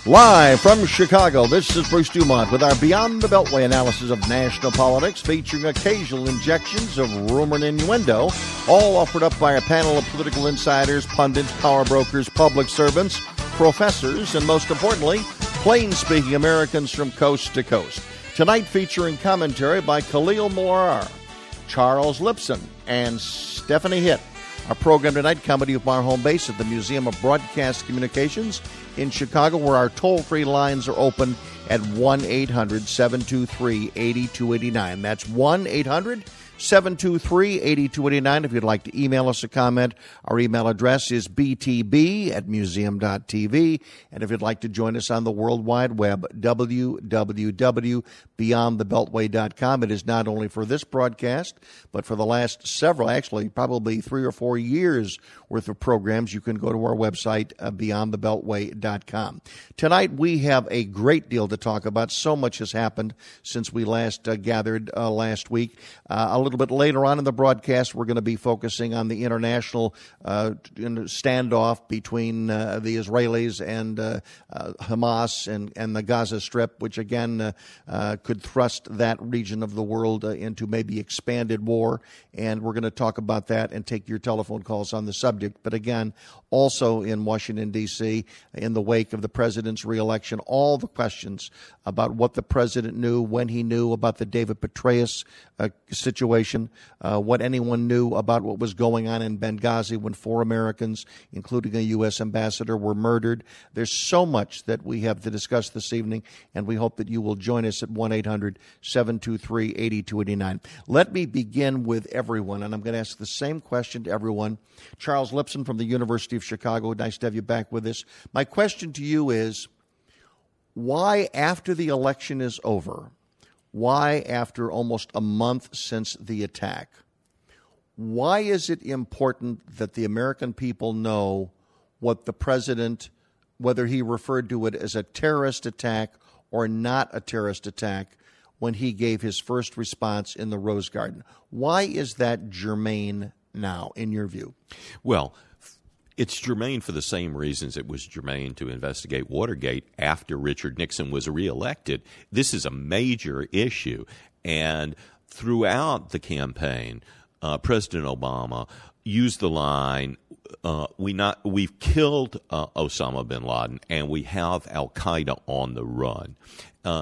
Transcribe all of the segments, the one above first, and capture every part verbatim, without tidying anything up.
Live from Chicago, this is Bruce Dumont with our Beyond the Beltway analysis of national politics, featuring occasional injections of rumor and innuendo, all offered up by a panel of political insiders, pundits, power brokers, public servants, professors, and most importantly, plain-speaking Americans from coast to coast. Tonight featuring commentary by Khalil Murar, Charles Lipson, and Stephanie Hitt. Our program tonight coming to you from our home base at the Museum of Broadcast Communications in Chicago, where our toll-free lines are open at one eight hundred seven two three eight two eight nine. That's one eight hundred seven two three eight two eight nine. If you'd like to email us a comment, our email address is b t b at museum dot t v. And if you'd like to join us on the World Wide Web, w w w dot beyond the beltway dot com. It is not only for this broadcast, but for the last several, actually probably three or four years worth of programs, you can go to our website, uh, beyond the beltway dot com. Tonight, we have a great deal to talk about. So much has happened since we last uh, gathered uh, last week. Uh, a little bit later on in the broadcast, we're going to be focusing on the international uh, standoff between uh, the Israelis and uh, uh, Hamas and, and the Gaza Strip, which again uh, uh, could thrust that region of the world uh, into maybe expanded war. And we're going to talk about that and take your telephone calls on the subject. But again, also in Washington, D C, in the wake of the president's reelection, all the questions about what the president knew, when he knew about the David Petraeus uh, situation, uh, what anyone knew about what was going on in Benghazi when four Americans, including a U S ambassador, were murdered. There's so much that we have to discuss this evening, and we hope that you will join us at one eight hundred seven two three eight two eight nine. Let me begin with everyone, and I'm going to ask the same question to everyone. Charles Lipson from the University of Chicago, nice to have you back with us. My question to you is, why, after the election is over, why, after almost a month since the attack, why is it important that the American people know what the president, whether he referred to it as a terrorist attack or not a terrorist attack, when he gave his first response in the Rose Garden? Why is that germane now, in your view? Well, it's germane for the same reasons it was germane to investigate Watergate after Richard Nixon was reelected. This is a major issue. And throughout the campaign, uh, President Obama used the line, uh, we not, we've killed uh, Osama bin Laden and we have al-Qaeda on the run. Uh,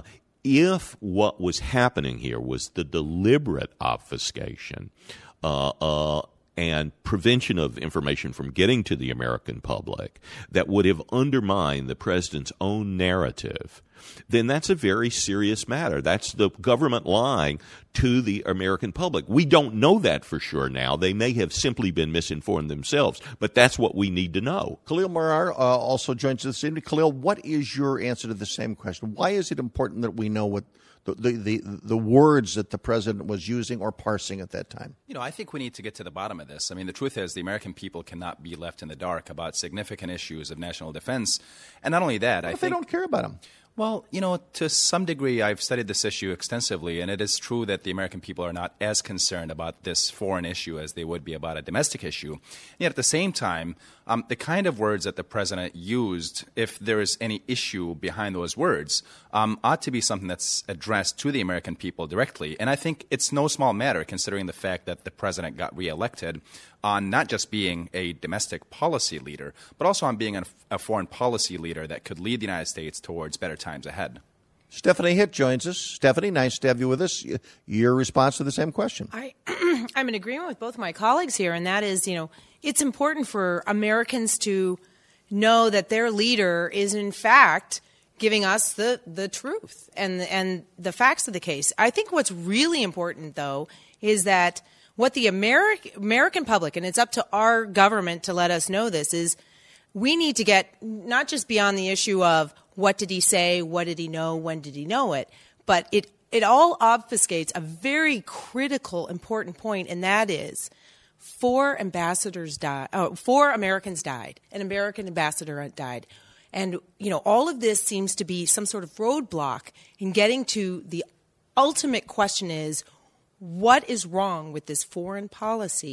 if what was happening here was the deliberate obfuscation uh, uh, and prevention of information from getting to the American public that would have undermined the president's own narrative, then that's a very serious matter. That's the government lying to the American public. We don't know that for sure now. They may have simply been misinformed themselves, but that's what we need to know. Khalil Murar uh, also joins us this evening. Khalil, what is your answer to the same question? Why is it important that we know what The, the, the, the words that the president was using or parsing at that time? You know, I think we need to get to the bottom of this. I mean, the truth is the American people cannot be left in the dark about significant issues of national defense. And not only that, what I if think... they don't care about them? Well, you know, to some degree, I've studied this issue extensively, and it is true that the American people are not as concerned about this foreign issue as they would be about a domestic issue. And yet at the same time, um, the kind of words that the president used, if there is any issue behind those words, um, ought to be something that's addressed to the American people directly. And I think it's no small matter, considering the fact that the president got reelected, on not just being a domestic policy leader, but also on being a, a foreign policy leader that could lead the United States towards better times ahead. Stephanie Hitt joins us. Stephanie, nice to have you with us. Your response to the same question. I, I'm in agreement with both my colleagues here, and that is, you know, it's important for Americans to know that their leader is, in fact, giving us the, the truth and, and the facts of the case. I think what's really important, though, is that what the Ameri- American public, and it's up to our government to let us know this, is we need to get not just beyond the issue of what did he say, what did he know, when did he know it, but it, it all obfuscates a very critical, important point, and that is four ambassadors died, oh, four Americans died, an American ambassador died. And, you know, all of this seems to be some sort of roadblock in getting to the ultimate question is, what is wrong with this foreign policy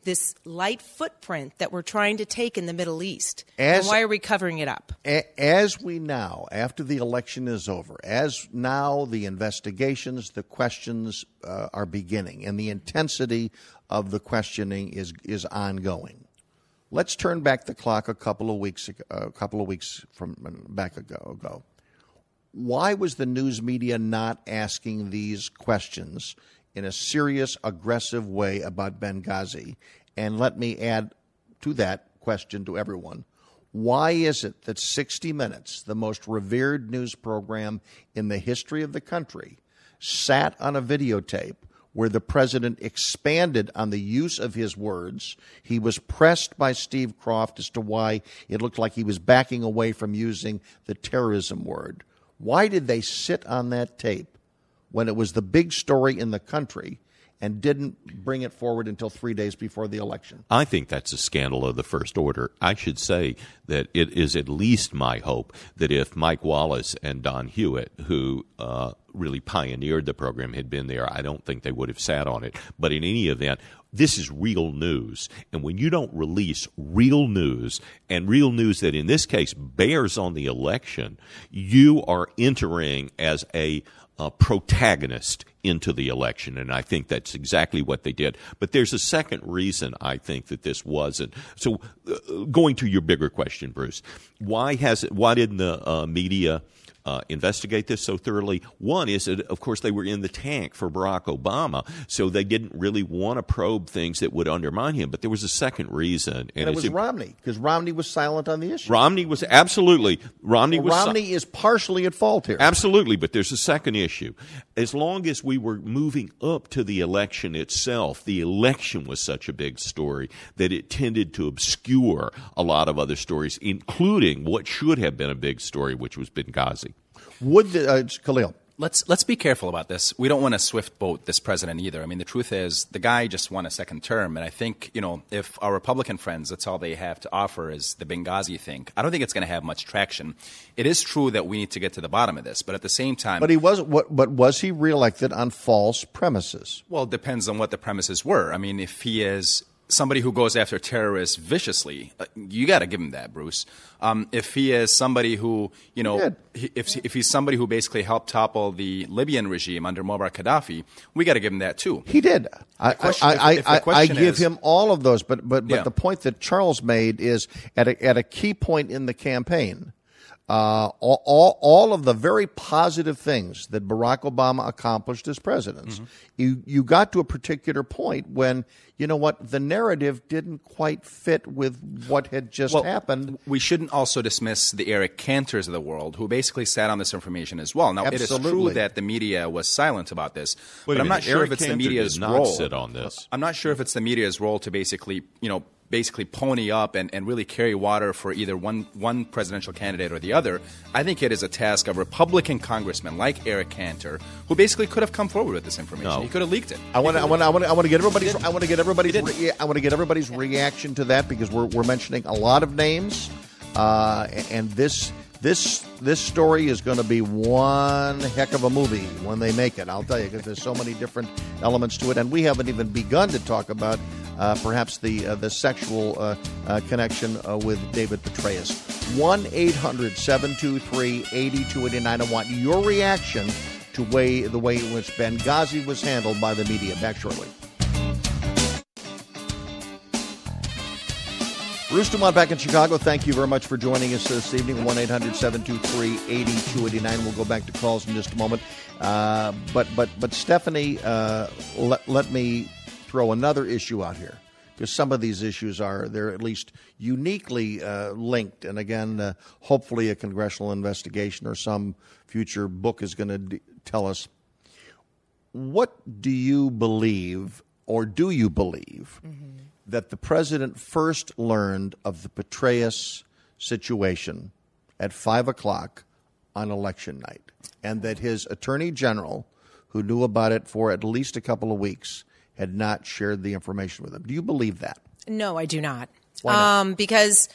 this light footprint that we're trying to take in the Middle East. As, and why are we covering it up? As we now, after the election is over, as now the investigations, the questions uh, are beginning, and the intensity of the questioning is is ongoing. Let's turn back the clock a couple of weeks ago, a couple of weeks from back ago. ago. Why was the news media not asking these questions in a serious, aggressive way about Benghazi? And let me add to that question to everyone. Why is it that sixty minutes, the most revered news program in the history of the country, sat on a videotape where the president expanded on the use of his words? He was pressed by Steve Kroft as to why it looked like he was backing away from using the terrorism word. Why did they sit on that tape when it was the big story in the country and didn't bring it forward until three days before the election? I think that's a scandal of the first order. I should say that it is at least my hope that if Mike Wallace and Don Hewitt, who uh, really pioneered the program, had been there, I don't think they would have sat on it. But in any event, this is real news. And when you don't release real news, and real news that in this case bears on the election, you are entering as a Uh, protagonist into the election, and I think that's exactly what they did. But there's a second reason I think that this wasn't. So, uh, going to your bigger question, Bruce, why has it? Why didn't the uh, media uh, investigate this so thoroughly? One is that, of course, they were in the tank for Barack Obama, so they didn't really want to probe things that would undermine him. But there was a second reason, and, and it was it, Romney, because Romney was silent on the issue. Romney was absolutely Romney well, was Romney si- is partially at fault here. Absolutely, but there's a second issue. As long as we were moving up to the election itself, the election was such a big story that it tended to obscure a lot of other stories, including what should have been a big story, which was Benghazi. Would the, uh, Khalil? Let's let's be careful about this. We don't want to swift boat this president either. I mean, the truth is, the guy just won a second term, and I think, you know, if our Republican friends, that's all they have to offer is the Benghazi thing, I don't think it's going to have much traction. It is true that we need to get to the bottom of this, but at the same time, but he was what? But was he reelected on false premises? Well, it depends on what the premises were. I mean, if he is somebody who goes after terrorists viciously, uh, you got to give him that, Bruce. Um, if he is somebody who, you know, he, if if he's somebody who basically helped topple the Libyan regime under Muammar Gaddafi, we got to give him that too. He did. I question, I, if, if I, I give is, him all of those, but but but yeah. the point that Charles made is at a, at a key point in the campaign. Uh, all, all, all of the very positive things that Barack Obama accomplished as president, mm-hmm. you, you got to a particular point when, you know what, the narrative didn't quite fit with what had just well, happened. We shouldn't also dismiss the Eric Cantors of the world who basically sat on this information as well. Now, Absolutely. It is true that the media was silent about this, Wait but I'm not minute. sure Eric if it's Cantor the media's did not role. sit on this. I'm not sure if it's the media's role to basically, you know, basically pony up and, and really carry water for either one, one presidential candidate or the other. I think it is a task of Republican congressmen like Eric Cantor, who basically could have come forward with this information. No. He could have leaked it. I want to. I want. I want. I want to get everybody's. I want to get everybody's. Re, I want to get everybody's reaction to that because we're we're mentioning a lot of names, uh, and this this this story is going to be one heck of a movie when they make it. I'll tell you, because there's so many different elements to it, and we haven't even begun to talk about uh, perhaps the uh, the sexual uh, uh, connection uh, with David Petraeus. one eight hundred seven two three eight two eight nine. I want your reaction to way the way in which Benghazi was handled by the media. Back shortly. Bruce Dumont back in Chicago. Thank you very much for joining us this evening. one eight hundred seven two three eight two eight nine. We'll go back to calls in just a moment. Uh, but but but Stephanie, uh, let, let me throw another issue out here, because some of these issues are, they're at least uniquely uh, linked. And again, uh, hopefully a congressional investigation or some future book is going to d- tell us. What do you believe, or do you believe, mm-hmm. that the president first learned of the Petraeus situation at five o'clock on election night, and that his attorney general, who knew about it for at least a couple of weeks, had not shared the information with him? Do you believe that? No, I do not. Why not? Um, because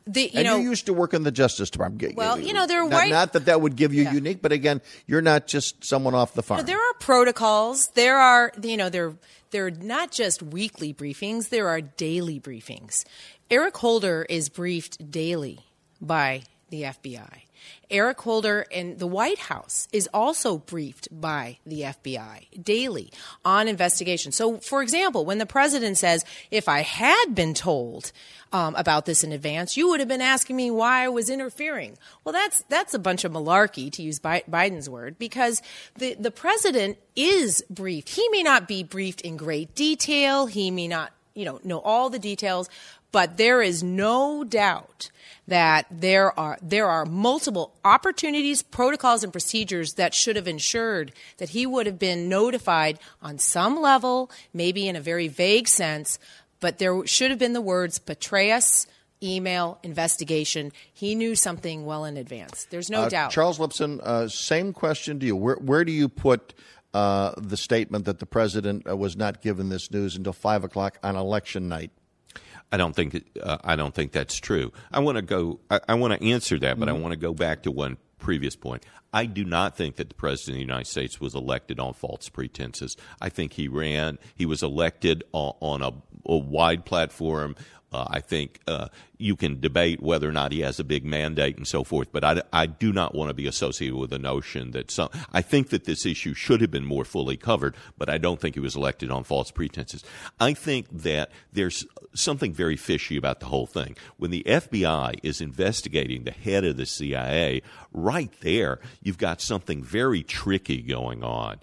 the, you and know, you used to work in the Justice Department. Well, you know, there are not, white. Not that that would give you Yeah. unique, but again, you're not just someone off the farm. There are protocols. There are, you know, there there are not just weekly briefings. There are daily briefings. Eric Holder is briefed daily by the F B I. Eric Holder and the White House is also briefed by the F B I daily on investigation. So, for example, when the president says, if I had been told um, about this in advance, you would have been asking me why I was interfering. Well, that's that's a bunch of malarkey, to use Bi- Biden's word, because the, the president is briefed. He may not be briefed in great detail. He may not, you know, know all the details, but there is no doubt that there are there are multiple opportunities, protocols, and procedures that should have ensured that he would have been notified on some level, maybe in a very vague sense, but there should have been the words Petraeus, email, investigation. He knew something well in advance. There's no uh, doubt. Charles Lipson, uh, same question to you. Where, where do you put uh, the statement that the president uh, was not given this news until five o'clock on election night? I don't think uh, I don't think that's true. I want to go. I, I want to answer that, but mm-hmm. I want to go back to one previous point. I do not think that the president of the United States was elected on false pretenses. I think he ran. He was elected on, on a, a wide platform. Uh, I think uh, you can debate whether or not he has a big mandate and so forth, but I, I do not want to be associated with the notion that some – I think that this issue should have been more fully covered, but I don't think he was elected on false pretenses. I think that there's something very fishy about the whole thing. When the F B I is investigating the head of the C I A, right there you've got something very tricky going on.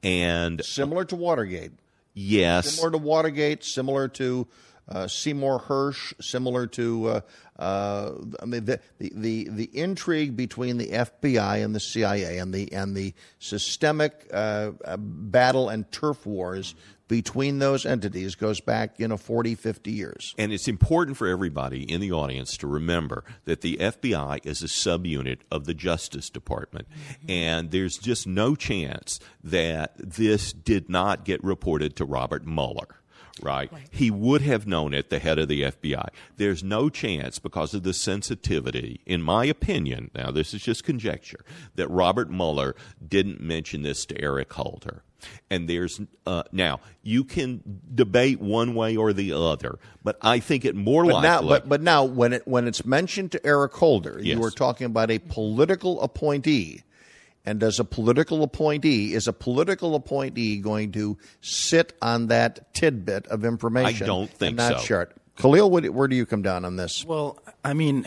And similar to Watergate. Yes. Similar to Watergate, similar to – Uh, Seymour Hersh, similar to uh, uh, I mean the, the the intrigue between the F B I and the C I A and the and the systemic uh, uh, battle and turf wars between those entities goes back, you know, forty, fifty years. And it's important for everybody in the audience to remember that the F B I is a subunit of the Justice Department. Mm-hmm. And there's just no chance that this did not get reported to Robert Mueller. Right. right. He would have known it, the head of the F B I. There's no chance, because of the sensitivity, in my opinion, now this is just conjecture, that Robert Mueller didn't mention this to Eric Holder. And there's uh, now you can debate one way or the other, but I think it more but likely. Now, but but now when it when it's mentioned to Eric Holder, yes. you are talking about a political appointee. And does a political appointee, is a political appointee going to sit on that tidbit of information? I don't think and not so. share it? Khalil, where do, where do you come down on this? Well, I mean,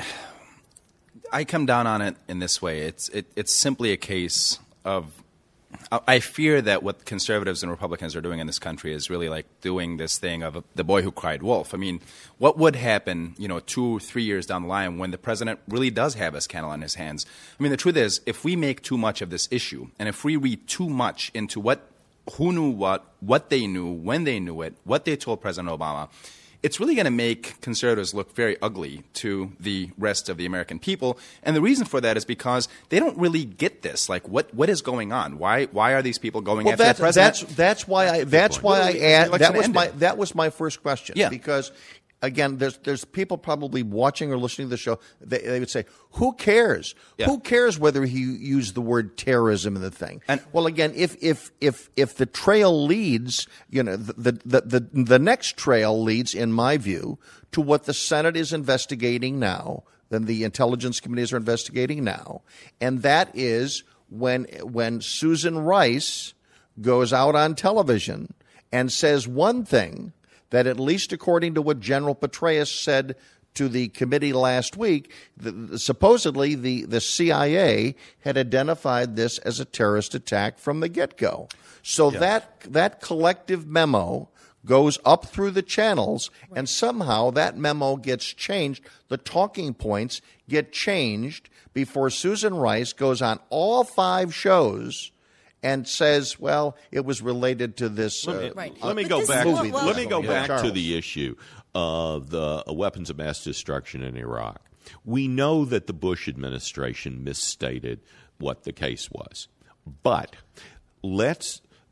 I come down on it in this way. It's it, it's simply a case of I fear that what conservatives and Republicans are doing in this country is really like doing this thing of the boy who cried wolf. I mean, what would happen, you know, two, three years down the line when the president really does have a scandal on his hands? I mean, the truth is, if we make too much of this issue, and if we read too much into what, who knew what, what they knew, when they knew it, what they told President Obama, it's really going to make conservatives look very ugly to the rest of the American people. And the reason for that is because they don't really get this. Like, what, what is going on? Why why are these people going well, after that's, the president? That's that's why I that's why I asked. That was ended. my that was my first question. Yeah. Because again, there's there's people probably watching or listening to the show. They, they would say, "Who cares? Yeah. Who cares whether he used the word terrorism in the thing?" And, well, again, if if if if the trail leads, you know, the the the the next trail leads, in my view, to what the Senate is investigating now, then the intelligence committees are investigating now, and that is when when Susan Rice goes out on television and says one thing that, at least according to what General Petraeus said to the committee last week, the, the, supposedly the, the C I A had identified this as a terrorist attack from the get-go. So yes. that that collective memo goes up through the channels, right. and somehow that memo gets changed. The talking points get changed before Susan Rice goes on all five shows and says, well, it was related to this. Let me, uh, right. uh, let me go back. movie. Let me go Yeah. back to the issue of the uh, weapons of mass destruction in Iraq. We know that the Bush administration misstated what the case was, but let's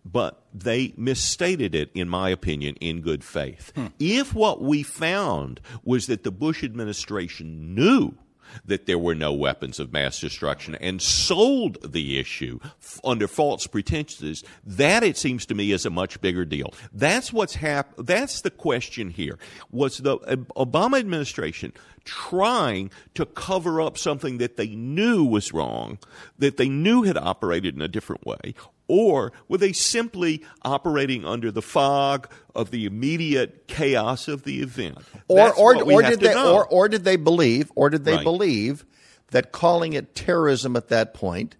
but they misstated it, in my opinion, in good faith. Hmm. If what we found was that the Bush administration knew that there were no weapons of mass destruction and sold the issue f- under false pretenses, that, it seems to me, is a much bigger deal. That's what's hap- That's the question here. Was the uh, Obama administration trying to cover up something that they knew was wrong, that they knew had operated in a different way, or were they simply operating under the fog of the immediate chaos of the event? Or That's or what we or have did to they know. or or did they believe or did they Right. believe that calling it terrorism at that point,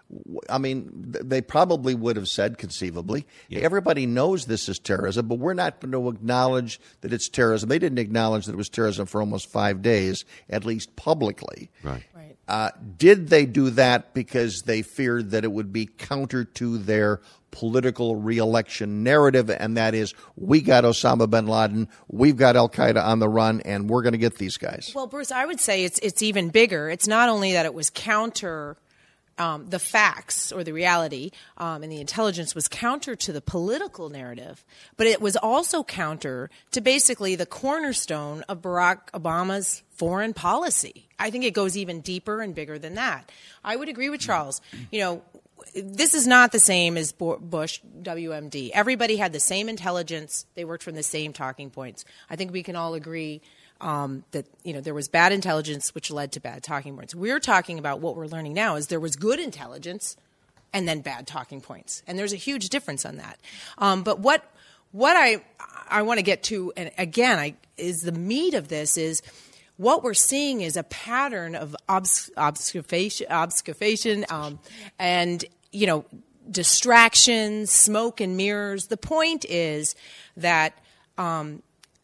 I mean, th- they probably would have said, conceivably, Yeah. everybody knows this is terrorism, but we're not going to acknowledge that it's terrorism. They didn't acknowledge that it was terrorism for almost five days, at least publicly. Right. Right. Uh, did they do that because they feared that it would be counter to their political reelection narrative, and that is, we got Osama bin Laden, we've got Al-Qaeda on the run, and we're going to get these guys? Well, Bruce, I would say it's it's even bigger. It's not only that it was counter um, the facts or the reality, um, and the intelligence was counter to the political narrative, but it was also counter to basically the cornerstone of Barack Obama's foreign policy. I think it goes even deeper and bigger than that. I would agree with Charles. You know, this is not the same as Bush, W M D. Everybody had the same intelligence. They worked from the same talking points. I think we can all agree um, that, you know, there was bad intelligence which led to bad talking points. We're talking about what we're learning now is there was good intelligence and then bad talking points. And there's a huge difference on that. Um, but what what I I want to get to, and again, I, is the meat of this is what we're seeing is a pattern of obs- obfuscation, obfuscation um, and, you know, distractions, smoke and mirrors. The point is that um,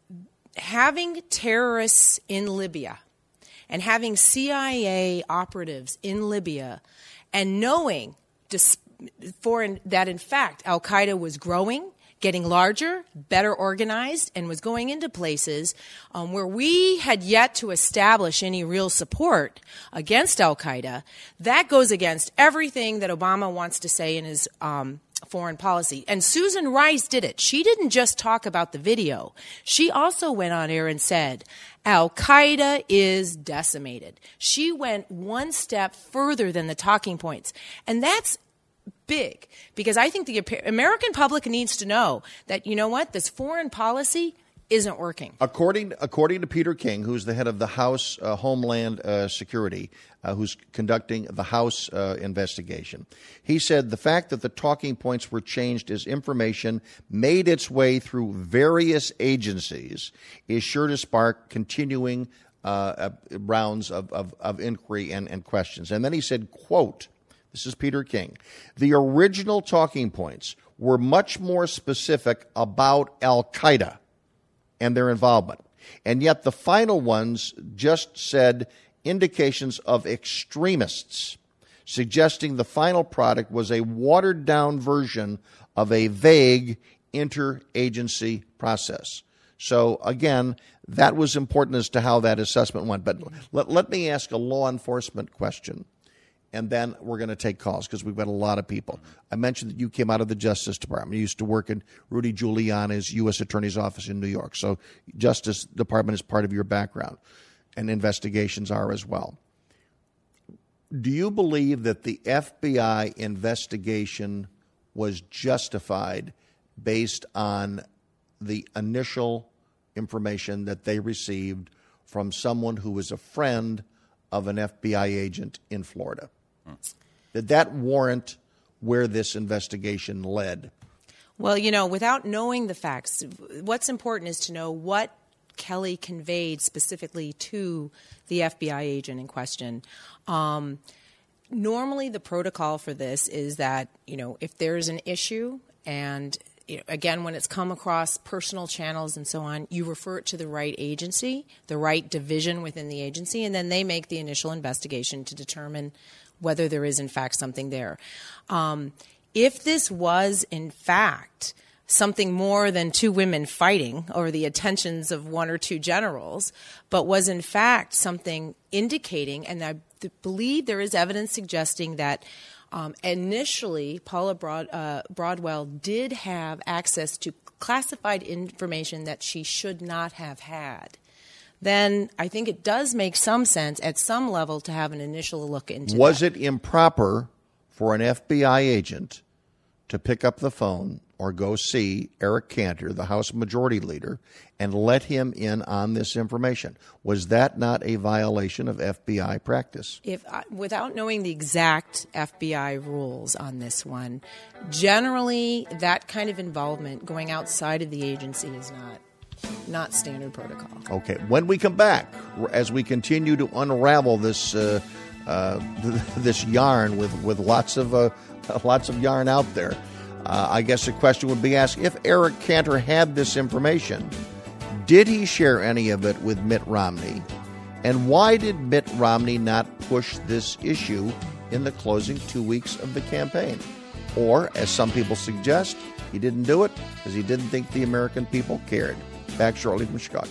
having terrorists in Libya and having C I A operatives in Libya and knowing dis- for in, that, in fact, Al-Qaeda was growing, getting larger, better organized, and was going into places um, where we had yet to establish any real support against Al-Qaeda, that goes against everything that Obama wants to say in his um, foreign policy. And Susan Rice did it. She didn't just talk about the video. She also went on air and said, Al-Qaeda is decimated. She went one step further than the talking points. And that's big, because I think the American public needs to know that, you know what, this foreign policy isn't working. According according to Peter King, who's the head of the House uh, Homeland uh, Security, uh, who's conducting the House uh, investigation, he said the fact that the talking points were changed as information made its way through various agencies is sure to spark continuing uh, uh, rounds of, of, of inquiry and, and questions. And then he said, quote, this is Peter King, the original talking points were much more specific about Al-Qaeda and their involvement. And yet the final ones just said indications of extremists, suggesting the final product was a watered-down version of a vague interagency process. So, again, that was important as to how that assessment went. But let, let me ask a law enforcement question, and then we're going to take calls because we've got a lot of people. I mentioned that you came out of the Justice Department. You used to work in Rudy Giuliani's U S Attorney's Office in New York. So Justice Department is part of your background, and investigations are as well. Do you believe that the F B I investigation was justified based on the initial information that they received from someone who was a friend of an F B I agent in Florida? Did that warrant where this investigation led? Well, you know, without knowing the facts, what's important is to know what Kelly conveyed specifically to the F B I agent in question. Um, normally, the protocol for this is that, you know, if there's an issue and, you know, again, when it's come across personal channels and so on, you refer it to the right agency, the right division within the agency, and then they make the initial investigation to determine whether there is, in fact, something there. Um, if this was, in fact, something more than two women fighting over the attentions of one or two generals, but was, in fact, something indicating, and I believe there is evidence suggesting that Um, initially, Paula Broad, uh, Broadwell did have access to classified information that she should not have had. Then I think it does make some sense at some level to have an initial look into Was that. it improper for an F B I agent to pick up the phone or go see Eric Cantor, the House Majority Leader, and let him in on this information? Was that not a violation of F B I practice? If I, without knowing the exact F B I rules on this one, generally that kind of involvement going outside of the agency is not not standard protocol. Okay. When we come back, as we continue to unravel this uh, uh, this yarn with with lots of uh, lots of yarn out there, uh, I guess the question would be asked: if Eric Cantor had this information, did he share any of it with Mitt Romney? And why did Mitt Romney not push this issue in the closing two weeks of the campaign? Or, as some people suggest, he didn't do it because he didn't think the American people cared. Back shortly from Chicago.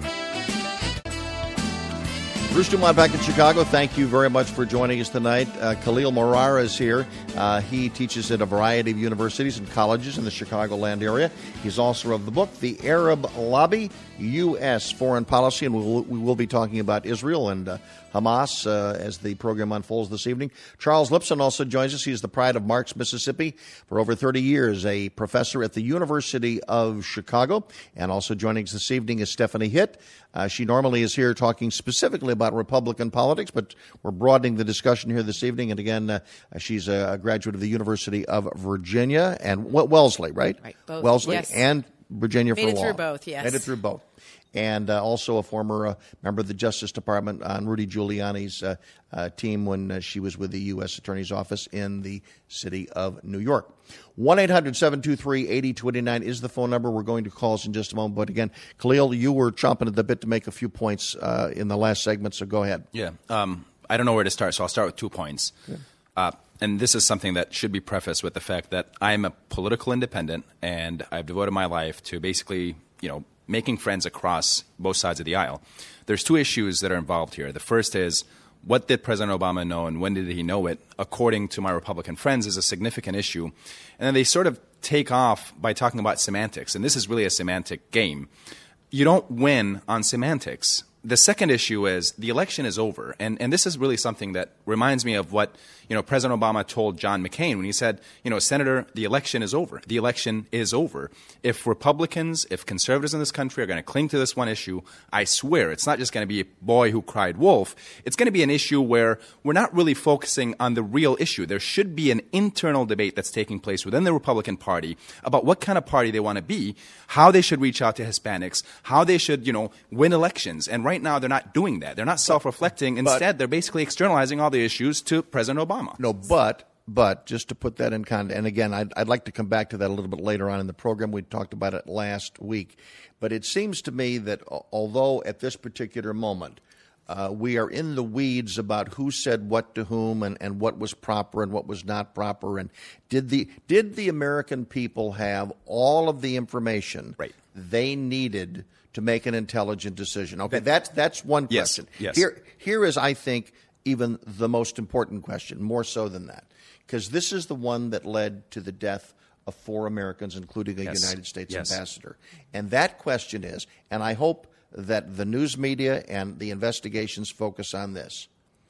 Bruce Dumont back in Chicago. Thank you very much for joining us tonight. Uh, Khalil Morara is here. Uh, he teaches at a variety of universities and colleges in the Chicagoland area. He's author of the book, The Arab Lobby, U S Foreign Policy, and we will, we will be talking about Israel and uh, Hamas uh, as the program unfolds this evening. Charles Lipson also joins us. He's the pride of Marks, Mississippi, for over thirty years, a professor at the University of Chicago. And also joining us this evening is Stephanie Hitt. Uh, she normally is here talking specifically about Republican politics, but we're broadening the discussion here this evening. And again, uh, she's a graduate of the University of Virginia and Wellesley, right? Right, both. Wellesley Yes. and Virginia Made for it law. through both, yes. Made it through both. And uh, also a former uh, member of the Justice Department on Rudy Giuliani's uh, uh, team when uh, she was with the U S Attorney's Office in the city of New York. one eight hundred seven two three eight zero two nine is the phone number. We're going to calls in just a moment. But again, Khalil, you were chomping at the bit to make a few points uh, in the last segment, so go ahead. Yeah. Um, I don't know where to start, so I'll start with two points. Yeah. Uh, and this is something that should be prefaced with the fact that I'm a political independent, and I've devoted my life to basically, you know, making friends across both sides of the aisle. There's two issues that are involved here. The first is, what did President Obama know and when did he know it? According to my Republican friends, is a significant issue. And then they sort of take off by talking about semantics, and this is really a semantic game. You don't win on semantics. The second issue is the election is over, and, and this is really something that reminds me of what, you know, President Obama told John McCain when he said, you know, Senator, the election is over. The election is over. If Republicans, if conservatives in this country are going to cling to this one issue, I swear it's not just going to be a boy who cried wolf. It's going to be an issue where we're not really focusing on the real issue. There should be an internal debate that's taking place within the Republican Party about what kind of party they want to be, how they should reach out to Hispanics, how they should, you know, win elections. And right now they're not doing that. They're not self-reflecting. Instead, they're basically externalizing all the issues to President Obama. No, but but just to put that in context, and again, I'd, I'd like to come back to that a little bit later on in the program. We talked about it last week. But it seems to me that although at this particular moment uh, we are in the weeds about who said what to whom and, and what was proper and what was not proper, and did the did the American people have all of the information right. they needed to make an intelligent decision? Okay, that's that's one yes, question. Yes. Here, here is, I think, even the most important question, more so than that, because this is the one that led to the death of four Americans, including a yes. United States yes. ambassador. And that question is, and I hope that the news media and the investigations focus on this,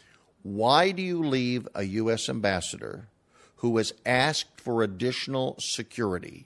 why do you leave a U S ambassador who was asked for additional security?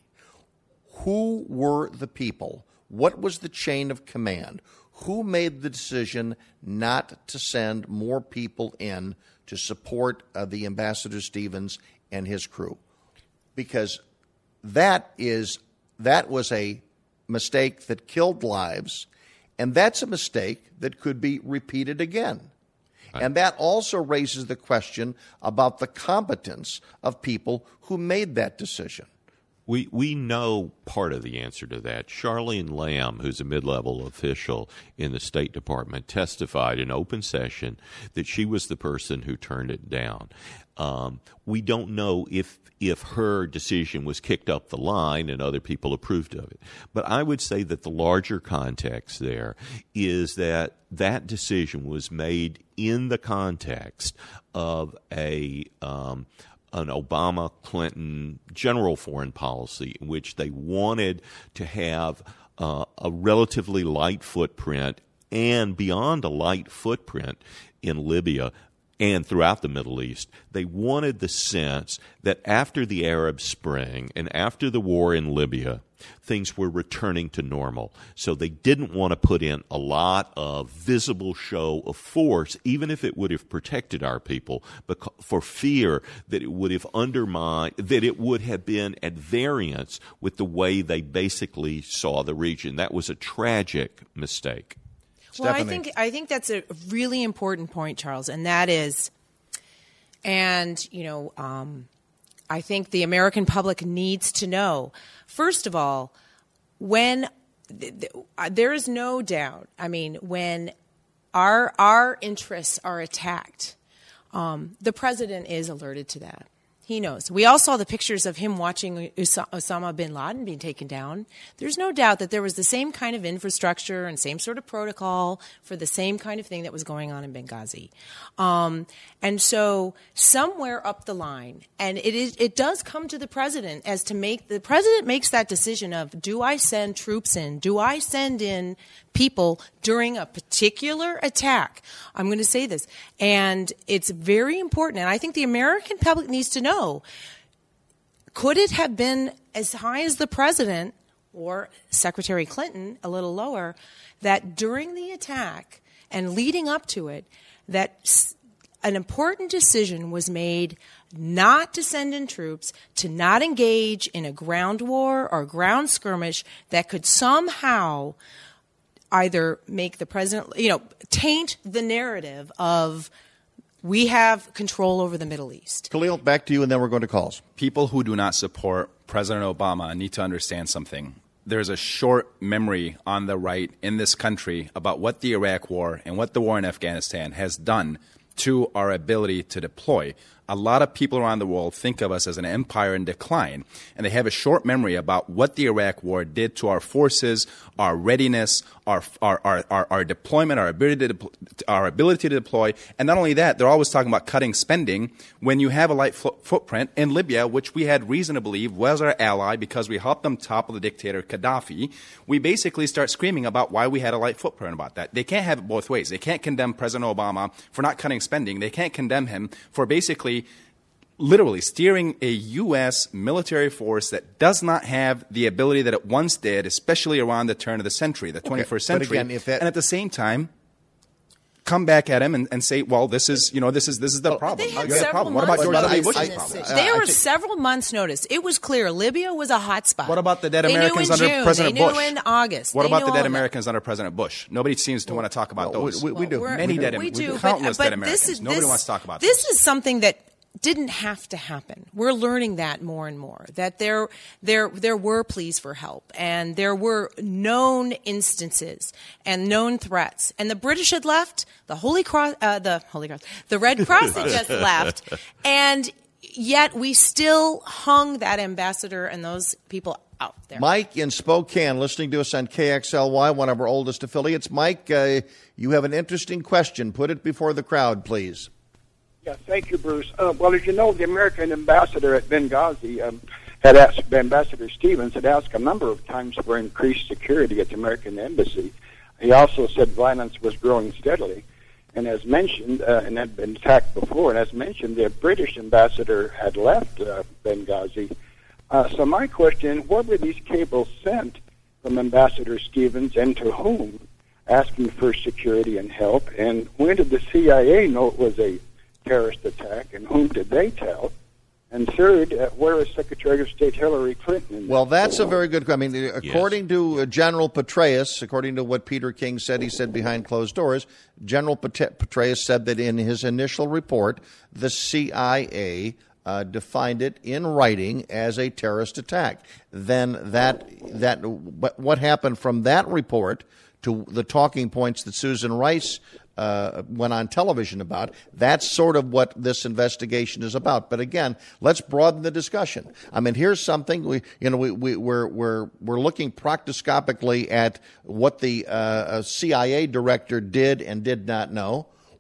Who were the people? What was the chain of command? Who made the decision not to send more people in to support uh, the Ambassador Stevens and his crew? Because that is that was a mistake that killed lives, and that's a mistake that could be repeated again. Right. And that also raises the question about the competence of people who made that decision. We we know part of the answer to that. Charlene Lamb, who's a mid-level official in the State Department, testified in open session that she was the person who turned it down. Um, we don't know if if her decision was kicked up the line and other people approved of it. But I would say that the larger context there is that that decision was made in the context of a um, an Obama-Clinton general foreign policy in which they wanted to have uh, a relatively light footprint, and beyond a light footprint in Libya and throughout the Middle East, they wanted the sense that after the Arab Spring and after the war in Libya, things were returning to normal. So they didn't want to put in a lot of visible show of force, even if it would have protected our people, but for fear that it would have undermined, that it would have been at variance with the way they basically saw the region. That was a tragic mistake. Well, Stephanie. I think I think that's a really important point, Charles, and that is, and you know, um, I think the American public needs to know. First of all, when th- th- there is no doubt. I mean, when our our interests are attacked, um, the president is alerted to that. He knows. We all saw the pictures of him watching Us- Osama bin Laden being taken down. There's no doubt that there was the same kind of infrastructure and same sort of protocol for the same kind of thing that was going on in Benghazi. Um, and so somewhere up the line, and it is, it does come to the president as to make, the president makes that decision of, do I send troops in? Do I send in people during a particular attack? I'm going to say this. And it's very important. And I think the American public needs to know, could it have been as high as the president or Secretary Clinton, a little lower, that during the attack and leading up to it, that an important decision was made not to send in troops, to not engage in a ground war or ground skirmish that could somehow either make the president, you know, taint the narrative of we have control over the Middle East. Khalil, back to you, and then we're going to calls. People who do not support President Obama need to understand something. There's a short memory on the right in this country about what the Iraq War and what the war in Afghanistan has done to our ability to deploy. A lot of people around the world think of us as an empire in decline, and they have a short memory about what the Iraq War did to our forces, our readiness, our our our, our, our deployment, our ability to our ability to deploy. And not only that, they're always talking about cutting spending when you have a light fo- footprint in Libya, which we had reason to believe was our ally because we helped them topple the dictator Gaddafi. We basically start screaming about why we had a light footprint about that. They can't have it both ways. They can't condemn President Obama for not cutting spending. They can't condemn him for basically literally steering a U S military force that does not have the ability that it once did, especially around the turn of the century, the twenty-first Okay, but century. again, if that- and at the same time, come back at him and, and say, well, this is, you know, this is this is the problem. They had You got a several problem. What about months George W. notice Bush's in problem? this. Uh, There I were think- several months' notice. It was clear Libya was a hot spot. What about the dead they Americans knew in under June. President they Bush? Knew in August. What They about knew the all dead of that. Americans under President Bush? Nobody seems to want to talk about Well, we- those. we, we do. We're- Many we do. dead, we we do, do but- countless but dead this Americans. is- Nobody this- wants to talk about this. this. Is something that didn't have to happen. We're learning that more and more, that there, there, there were pleas for help, and there were known instances and known threats. And the British had left, the Holy Cross, uh, the Holy Cross, the Red Cross had just left, and yet we still hung that ambassador and those people out there. Mike in Spokane, listening to us on K X L Y, one of our oldest affiliates. Mike, uh, you have an interesting question. Put it before the crowd, please. Yeah, thank you, Bruce. Uh, well, as you know, the American ambassador at Benghazi um, had asked, Ambassador Stevens had asked a number of times for increased security at the American embassy. He also said violence was growing steadily. And as mentioned, uh, and had been attacked before, and as mentioned, the British ambassador had left uh, Benghazi. Uh, so my question, where were these cables sent from Ambassador Stevens and to whom, asking for security and help? And when did the C I A know it was a terrorist attack, and whom did they tell? And third, uh, where is Secretary of State Hillary Clinton? In Well, that? that's a very good question. I mean, according to uh, General Petraeus, according to what Peter King said, he said behind closed doors, General Pet- Petraeus said that in his initial report, the C I A uh, defined it in writing as a terrorist attack. Then that that what happened from that report to the talking points that Susan Rice Uh, went on television about. That's sort of what this investigation is about. But again, let's broaden the discussion. I mean, here's something we, you know, we, we we're we're we're looking proctoscopically at what the uh, C I A director did and did not know.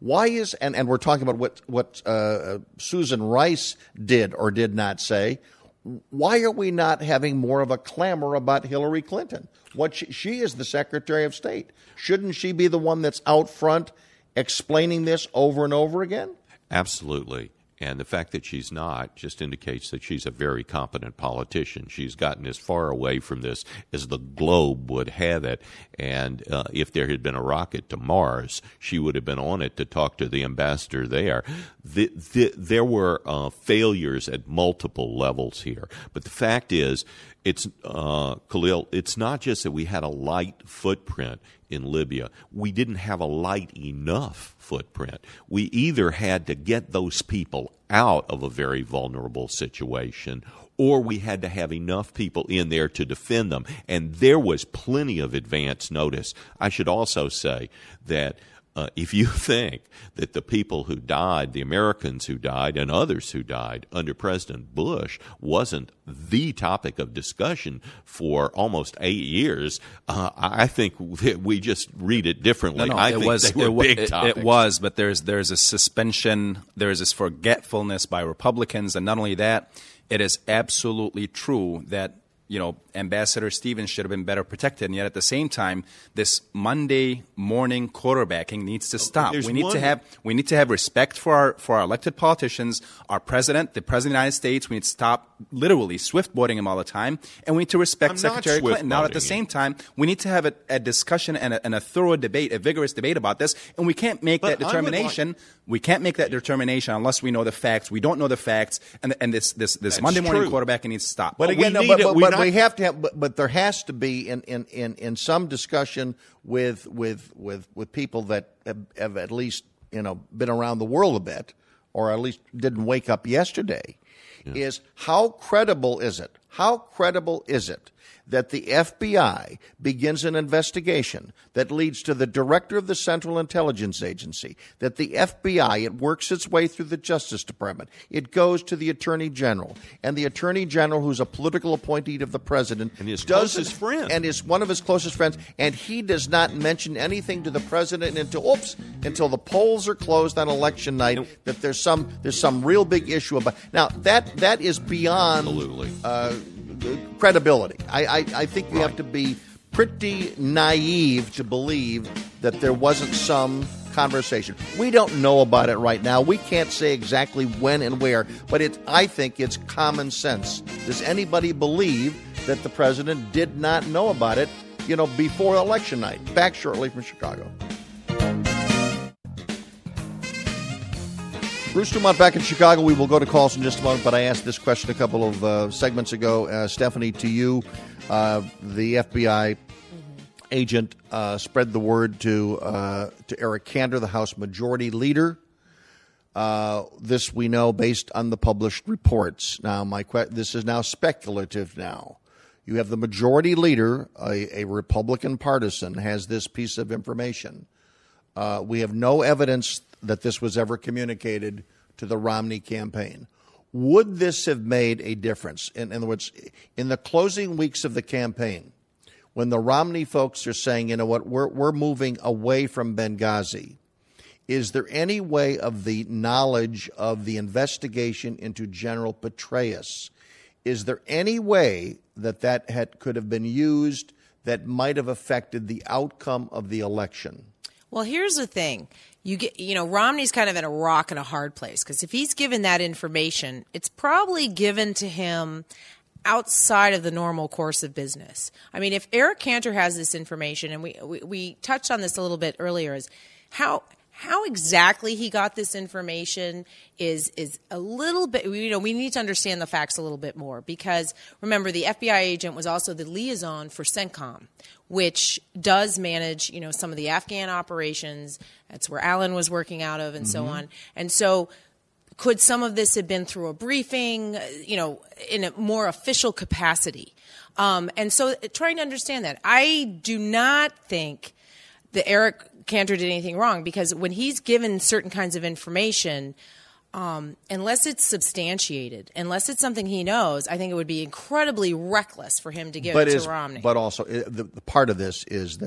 Why is and, and we're talking about what what uh, Susan Rice did or did not say. Why are we not having more of a clamor about Hillary Clinton? What she, she is the Secretary of State. Shouldn't she be the one that's out front explaining this over and over again? Absolutely. And the fact that she's not just indicates that she's a very competent politician. She's gotten as far away from this as the globe would have it. And uh, if there had been a rocket to Mars, she would have been on it to talk to the ambassador there. The, the, there were uh, failures at multiple levels here. But the fact is, it's uh, Khalil, it's not just that we had a light footprint in Libya. We didn't have a light enough footprint. We either had to get those people out of a very vulnerable situation, or we had to have enough people in there to defend them. And there was plenty of advance notice. I should also say that Uh, if you think that the people who died, the Americans who died, and others who died under President Bush wasn't the topic of discussion for almost eight years, uh, I think that we just read it differently. No, no, I it think was, they were it, big it, topics. It was, but there's there's a suspension, there's this forgetfulness by Republicans, and not only that, it is absolutely true that you know, Ambassador Stevens should have been better protected, and yet at the same time, this Monday morning quarterbacking needs to stop. There's we need one... to have we need to have respect for our for our elected politicians, our president, the president of the United States. We need to stop literally swift-boating him all the time, and we need to respect I'm Secretary Clinton. Now, at the same time, we need to have a, a discussion and a, and a thorough debate, a vigorous debate about this, and we can't make but that determination. Like... We can't make that determination unless we know the facts. We don't know the facts, and and this this this Monday morning true. quarterbacking needs to stop. But well, again, we no, but, it, but, we, but not... we have to have. But, but there has to be in, in, in, in some discussion with with with with people that have, have at least you know been around the world a bit, or at least didn't wake up yesterday. Yeah. Is how credible is it? How credible is it that the F B I begins an investigation that leads to the director of the Central Intelligence Agency, that the F B I, it works its way through the Justice Department, it goes to the Attorney General, and the Attorney General, who's a political appointee of the President, and his does closest friend, and is one of his closest friends, and he does not mention anything to the President until oops, until the polls are closed on election night, that there's some there's some real big issue about. Now that that is beyond absolutely. Uh, credibility. I, I, I think we right. have to be pretty naive to believe that there wasn't some conversation. We don't know about it right now. We can't say exactly when and where, but it, I think it's common sense. Does anybody believe that the president did not know about it, you know, before election night? Back shortly from Chicago. Bruce Dumont back in Chicago. We will go to calls in just a moment, but I asked this question a couple of uh, segments ago. Uh, Stephanie, to you, uh, the F B I mm-hmm. agent uh, spread the word to uh, to Eric Cantor, the House Majority Leader. Uh, this we know based on the published reports. Now, my que- this is now speculative now. You have the Majority Leader, a, a Republican partisan, has this piece of information. Uh, we have no evidence that this was ever communicated to the Romney campaign. Would this have made a difference? In, in other words, in the closing weeks of the campaign, when the Romney folks are saying, you know what, we're, we're moving away from Benghazi, is there any way of the knowledge of the investigation into General Petraeus, is there any way that that had, could have been used that might have affected the outcome of the election? Well, here's the thing. You get, you know, Romney's kind of in a rock and a hard place because if he's given that information, it's probably given to him outside of the normal course of business. I mean, if Eric Cantor has this information, and we, we, we touched on this a little bit earlier, is how how exactly he got this information is is a little bit, you know, we need to understand the facts a little bit more because, remember, the F B I agent was also the liaison for CENTCOM, which does manage, you know, some of the Afghan operations. That's where Alan was working out of and mm-hmm. so on. And so could some of this have been through a briefing, you know, in a more official capacity? Um, and so trying to understand that. I do not think that Eric Cantor did anything wrong because when he's given certain kinds of information, um, unless it's substantiated, unless it's something he knows, I think it would be incredibly reckless for him to give but it is, to Romney. But also, the, the part of this is that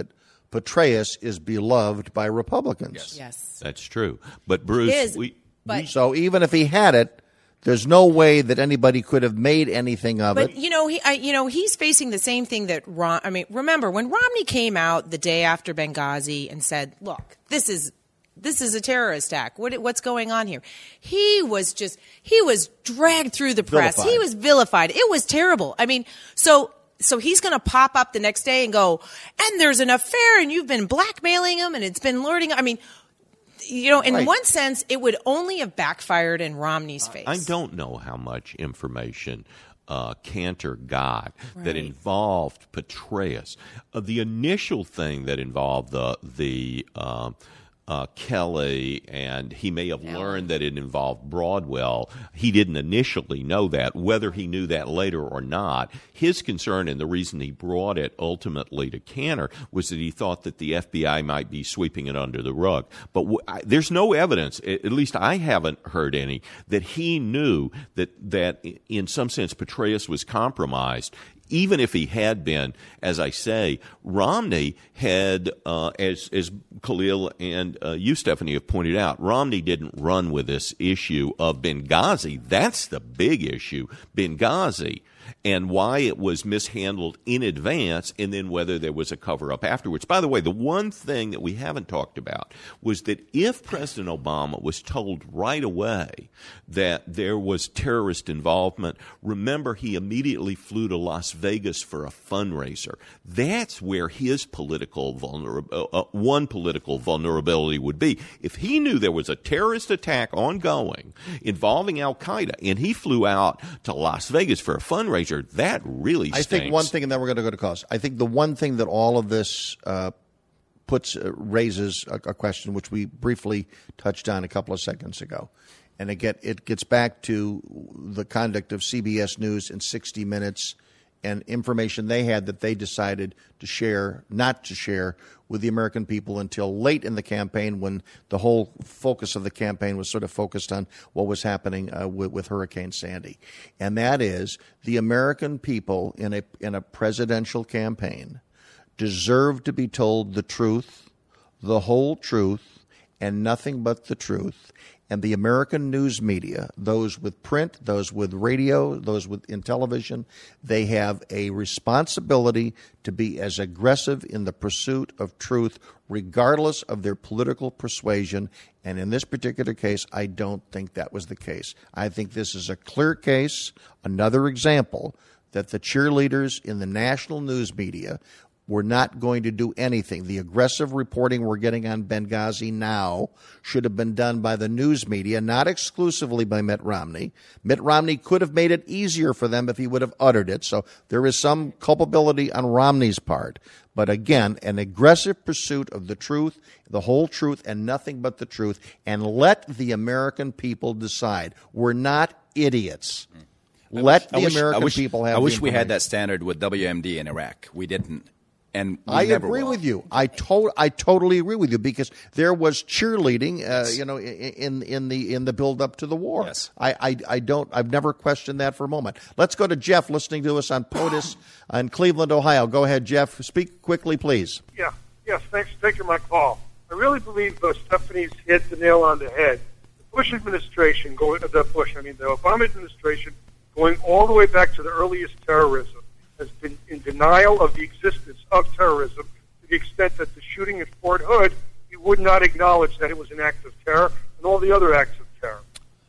Petraeus is beloved by Republicans. Yes. Yes. That's true. But, Bruce, Is, we, but- we So even if he had it, there's no way that anybody could have made anything of But it. you know, he, I, you know, he's facing the same thing that Rom. I mean, remember when Romney came out the day after Benghazi and said, "Look, this is this is a terrorist attack. What, what's going on here?" He was just he was dragged through the press. Vilified. He was vilified. It was terrible. I mean, so. So he's going to pop up the next day and go, and there's an affair, and you've been blackmailing him, and it's been luring. I mean, you know, in Right. one sense, it would only have backfired in Romney's face. I don't know how much information uh, Cantor got that Right. involved Petraeus. Uh, the initial thing that involved the the uh, uh, Kelly, and he may have Yeah. learned that it involved Broadwell. He didn't initially know that. Whether he knew that later or not, his concern and the reason he brought it ultimately to Cantor was that he thought that the F B I might be sweeping it under the rug. But w- I, there's no evidence, at at least I haven't heard any, that he knew that, that in some sense Petraeus was compromised. Even if he had been, as I say, Romney had, uh, as as Khalil and uh, you, Stephanie, have pointed out, Romney didn't run with this issue of Benghazi. That's the big issue, Benghazi, and why it was mishandled in advance, and then whether there was a cover-up afterwards. By the way, the one thing that we haven't talked about was that if President Obama was told right away that there was terrorist involvement, remember he immediately flew to Las Vegas for a fundraiser. That's where his political vulnerability, uh, one political vulnerability would be. If he knew there was a terrorist attack ongoing involving Al-Qaeda, and he flew out to Las Vegas for a fundraiser, that really stinks. I think one thing, and then we're going to go to cause. I think the one thing that all of this uh, puts uh, raises a, a question, which we briefly touched on a couple of seconds ago, and again, it gets back to the conduct of C B S News and sixty minutes and information they had that they decided to share, not to share with the American people until late in the campaign, when the whole focus of the campaign was sort of focused on what was happening uh, with, with Hurricane Sandy. And that is, the American people in a in a presidential campaign deserve to be told the truth, the whole truth, and nothing but the truth. And the American news media, those with print, those with radio, those with in television, they have a responsibility to be as aggressive in the pursuit of truth, regardless of their political persuasion. And in this particular case, I don't think that was the case. I think this is a clear case, another example, that the cheerleaders in the national news media were not going to do anything. The aggressive reporting we're getting on Benghazi now should have been done by the news media, not exclusively by Mitt Romney. Mitt Romney could have made it easier for them if he would have uttered it. So there is some culpability on Romney's part. But again, an aggressive pursuit of the truth, the whole truth, and nothing but the truth, and let the American people decide. We're not idiots. Let I the wish- American I wish, people have I the wish we had information. that standard with W M D in Iraq. We didn't. And we I never agree will. with you. I to- I totally agree with you, because there was cheerleading, uh, you know, in in the in the build up to the war. Yes. I, I I don't. I've never questioned that for a moment. Let's go to Jeff, listening to us on POTUS in Cleveland, Ohio. Go ahead, Jeff. Speak quickly, please. Yeah, yes, thanks for taking my call. I really believe uh, Stephanie's hit the nail on the head. The Bush administration, going the Bush, I mean the Obama administration, going all the way back to the earliest terrorism, has been in denial of the existence of terrorism to the extent that the shooting at Fort Hood, he would not acknowledge that it was an act of terror and all the other acts of terror.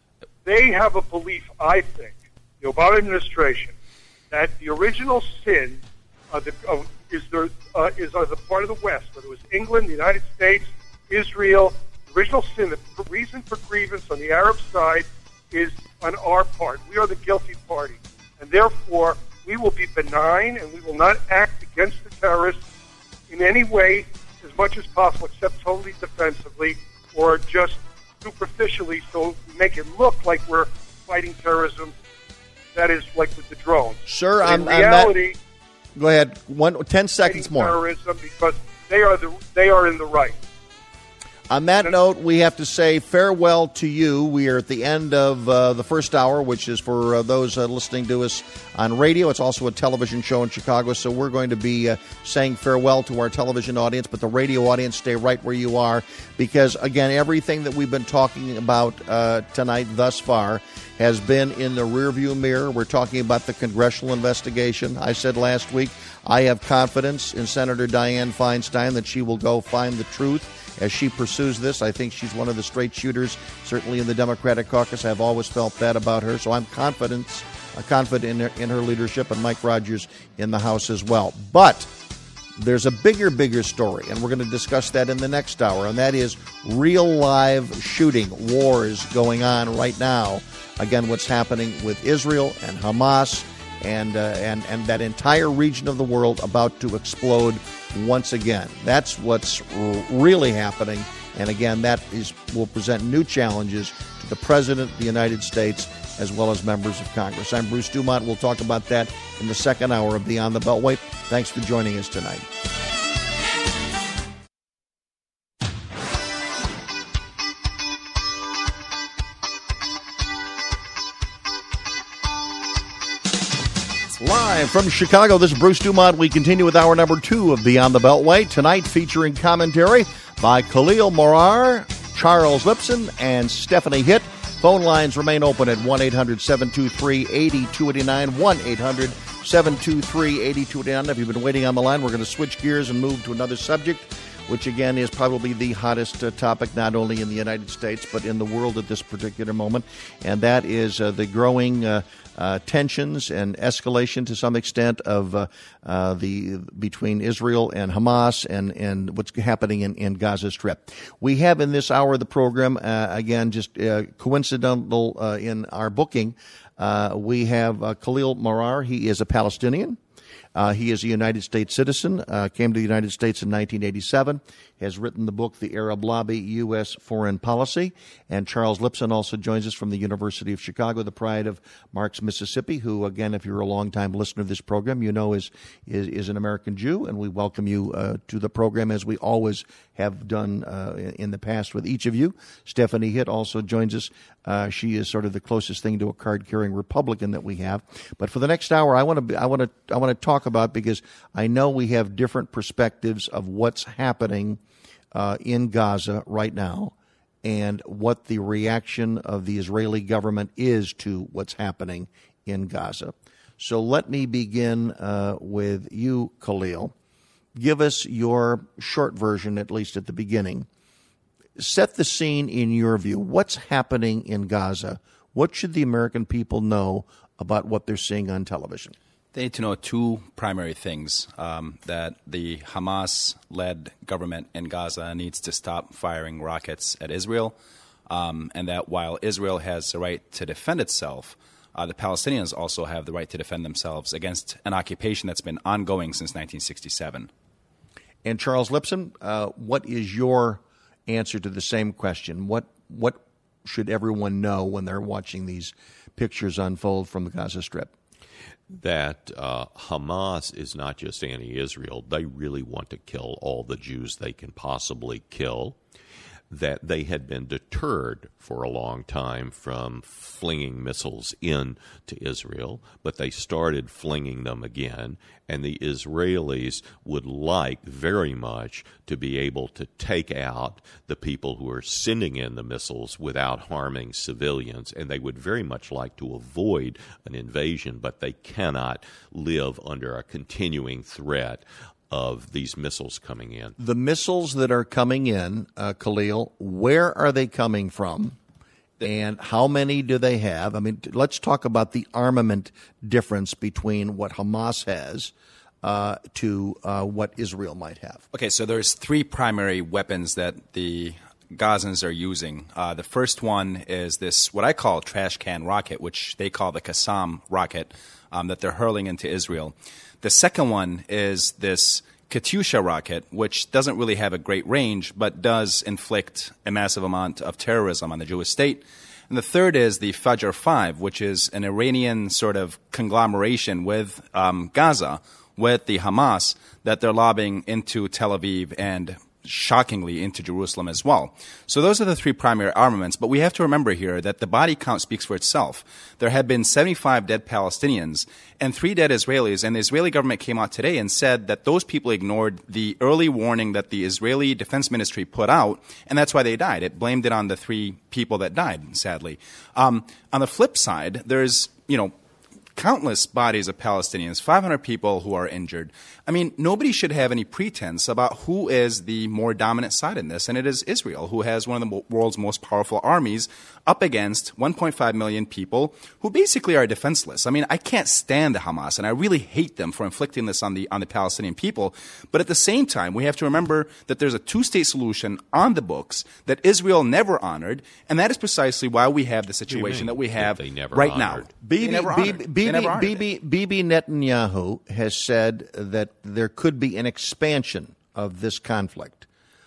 They have a belief, I think, the Obama administration, that the original sin uh, the, uh, is the uh, is uh, the part of the West, whether it was England, the United States, Israel. The original sin, the reason for grievance on the Arab side is on our part. We are the guilty party, and therefore we will be benign and we will not act against the terrorists in any way as much as possible, except totally defensively or just superficially, so we make it look like we're fighting terrorism. That is like with the drones. Sir, But I'm, in I'm reality, not. Go ahead. One ten seconds fighting more. terrorism because they are the they are in the right. On that note, we have to say farewell to you. We are at the end of uh, the first hour, which is for uh, those uh, listening to us on radio. It's also a television show in Chicago, so we're going to be uh, saying farewell to our television audience, but the radio audience, stay right where you are, because, again, everything that we've been talking about uh, tonight thus far has been in the rearview mirror. We're talking about the congressional investigation. I said last week I have confidence in Senator Dianne Feinstein that she will go find the truth as she pursues this. I think she's one of the straight shooters, certainly in the Democratic caucus. I've always felt that about her. So I'm confident, uh, confident in her, in her leadership, and Mike Rogers in the House as well. But there's a bigger, bigger story, and we're going to discuss that in the next hour, and that is real live shooting wars going on right now. Again, what's happening with Israel and Hamas and uh, and and that entire region of the world about to explode once again. That's what's r- really happening. And again, that is will present new challenges to the President of the United States as well as members of Congress. I'm Bruce Dumont. We'll talk about that in the second hour of Beyond the Beltway. Thanks for joining us tonight. Live from Chicago, this is Bruce Dumont. We continue with hour number two of Beyond the Beltway, tonight featuring commentary by Khalil Morar, Charles Lipson, and Stephanie Hitt. Phone lines remain open at one eight hundred seven two three eight two eight nine, one eight hundred seven two three eight two eight nine. If you've been waiting on the line, we're going to switch gears and move to another subject, which again is probably the hottest uh, topic not only in the United States but in the world at this particular moment, and that is uh, the growing uh, uh, tensions and escalation to some extent of uh, uh, the between Israel and Hamas and, and what's happening in, in Gaza Strip. We have in this hour of the program, uh, again, just uh, coincidental uh, in our booking, uh, we have uh, Khalil Morar. He is a Palestinian. Uh, he is a United States citizen, uh, came to the United States in nineteen eighty-seven, has written the book, The Arab Lobby, U S Foreign Policy. And Charles Lipson also joins us from the University of Chicago, the pride of Marks, Mississippi, who, again, if you're a longtime listener of this program, you know is is, is an American Jew. And we welcome you uh, to the program, as we always have done uh, in the past with each of you. Stephanie Hitt also joins us. Uh, she is sort of the closest thing to a card-carrying Republican that we have. But for the next hour, I want to I want to I want to talk about, because I know we have different perspectives of what's happening uh, in Gaza right now and what the reaction of the Israeli government is to what's happening in Gaza. So let me begin uh, with you, Khalil. Give us your short version, at least at the beginning. Set the scene in your view. What's happening in Gaza? What should the American people know about what they're seeing on television? They need to know two primary things, um, that the Hamas-led government in Gaza needs to stop firing rockets at Israel, um, and that while Israel has the right to defend itself, uh, the Palestinians also have the right to defend themselves against an occupation that's been ongoing since nineteen sixty-seven. And Charles Lipson, uh, what is your answer to the same question? What what should everyone know when they're watching these pictures unfold from the Gaza Strip? That uh, Hamas is not just anti-Israel. They really want to kill all the Jews they can possibly kill. That they had been deterred for a long time from flinging missiles into Israel, but they started flinging them again, and the Israelis would like very much to be able to take out the people who are sending in the missiles without harming civilians, and they would very much like to avoid an invasion, but they cannot live under a continuing threat of these missiles coming in. The missiles that are coming in, uh, Khalil, where are they coming from? And how many do they have? I mean, let's talk about the armament difference between what Hamas has uh, to uh, what Israel might have. Okay, so there's three primary weapons that the Gazans are using. Uh, the first one is this, what I call trash can rocket, which they call the Qassam rocket, um, that they're hurling into Israel. The second one is this Katyusha rocket, which doesn't really have a great range, but does inflict a massive amount of terrorism on the Jewish state. And the third is the Fajr five, which is an Iranian sort of conglomeration with um, Gaza, with the Hamas, that they're lobbing into Tel Aviv and shockingly into Jerusalem as well. So those are the three primary armaments, but we have to remember here that the body count speaks for itself. There have been seventy-five dead Palestinians and three dead Israelis, and the Israeli government came out today and said that those people ignored the early warning that the Israeli Defense Ministry put out, and that's why they died. It blamed it on the three people that died, sadly. Um, on the flip side, there's, you know, countless bodies of Palestinians, five hundred people who are injured. I mean, nobody should have any pretense about who is the more dominant side in this, and it is Israel, who has one of the world's most powerful armies up against one point five million people who basically are defenseless. I mean, I can't stand the Hamas, and I really hate them for inflicting this on the on the Palestinian people. But at the same time, we have to remember that there's a two-state solution on the books that Israel never honored, and that is precisely why we have the situation that we have they never right honored? now. Bibi, They never honored it. Bibi, They never honored it. Bibi, Bibi Netanyahu has said that there could be an expansion of this conflict.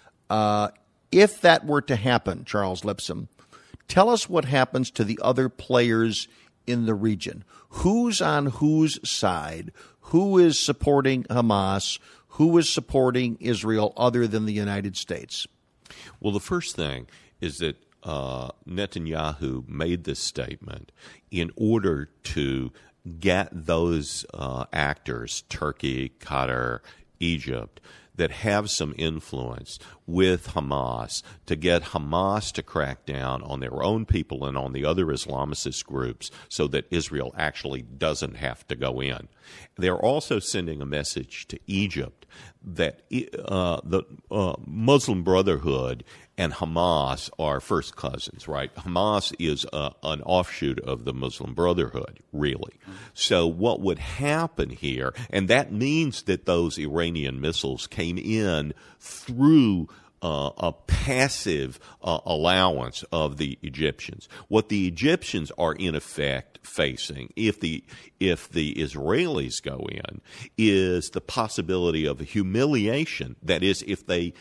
Uh, if that were to happen, Charles Lipscomb, tell us what happens to the other players in the region. Who's on whose side? Who is supporting Hamas? Who is supporting Israel other than the United States? Well, the first thing is that uh, Netanyahu made this statement in order to get those uh, actors, Turkey, Qatar, Egypt, that have some influence with Hamas to get Hamas to crack down on their own people and on the other Islamicist groups so that Israel actually doesn't have to go in. They're also sending a message to Egypt that uh, the uh, Muslim Brotherhood and Hamas are first cousins, right? Hamas is uh, an offshoot of the Muslim Brotherhood, really. So what would happen here, and that means that those Iranian missiles came in through Uh, a passive uh, allowance of the Egyptians. What the Egyptians are in effect facing, if the if the Israelis go in, is the possibility of humiliation. That is, if they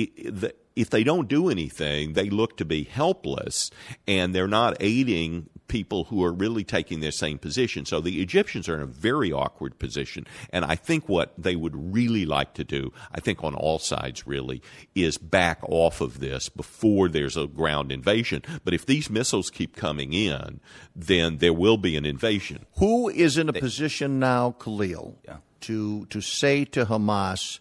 if they don't do anything, they look to be helpless, and they're not aiding people who are really taking their same position. So the Egyptians are in a very awkward position, and I think what they would really like to do, I think on all sides really, is back off of this before there's a ground invasion. But if these missiles keep coming in, then there will be an invasion. Who is in a position now, Khalil, Yeah. to to say to Hamas,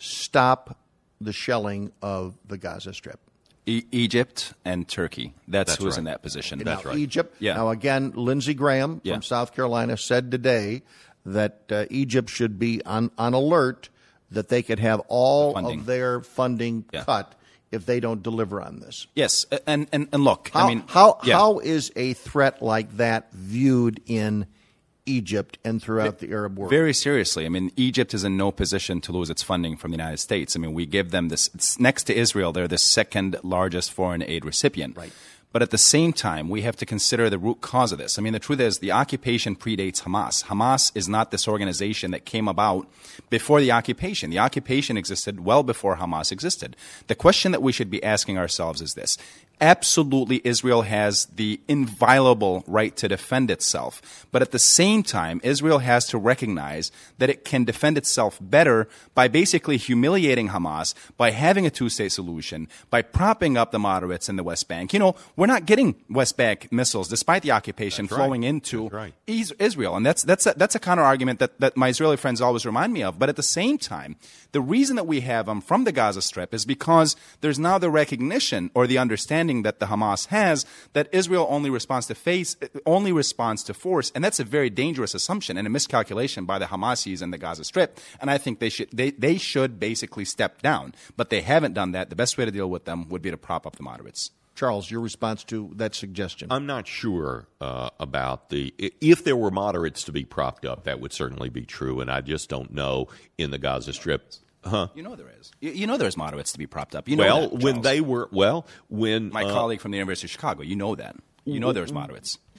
stop the shelling of the Gaza Strip? E- Egypt and Turkey. That's, That's who's right. in that position. Now, That's right. Egypt. Yeah. Now, again, Lindsey Graham Yeah. from South Carolina said today that uh, Egypt should be on, on alert that they could have all Funding. of their funding Yeah. cut if they don't deliver on this. Yes, and, and, and look, How, I mean, how, yeah. how is a threat like that viewed in Egypt and throughout the Arab world? Very seriously. I mean, Egypt is in no position to lose its funding from the United States. I mean, we give them this, it's next to Israel, they're the second largest foreign aid recipient. Right. But at the same time, we have to consider the root cause of this. I mean, the truth is the occupation predates Hamas. Hamas is not this organization that came about before the occupation. The occupation existed well before Hamas existed. The question that we should be asking ourselves is this. Absolutely, Israel has the inviolable right to defend itself. But at the same time, Israel has to recognize that it can defend itself better by basically humiliating Hamas, by having a two-state solution, by propping up the moderates in the West Bank. You know, we're not getting West Bank missiles, despite the occupation, That's right. flowing into That's right. Is- Israel. And that's, that's, a, that's a counter-argument that, that my Israeli friends always remind me of. But at the same time, the reason that we have them from the Gaza Strip is because there's now the recognition or the understanding that the Hamas has that Israel only responds to face, only responds to force, and that's a very dangerous assumption and a miscalculation by the Hamasis in the Gaza Strip. And I think they should they, they should basically step down, but they haven't done that. The best way to deal with them would be to prop up the moderates. Charles, your response to that suggestion? I'm not sure uh, about the – if there were moderates to be propped up, that would certainly be true, and I just don't know in the Gaza Strip – Huh? You know there is. You, you know there's moderates to be propped up. You know well, that, when Charles. they were – well, when My uh, colleague from the University of Chicago, you know that. You know there's moderates.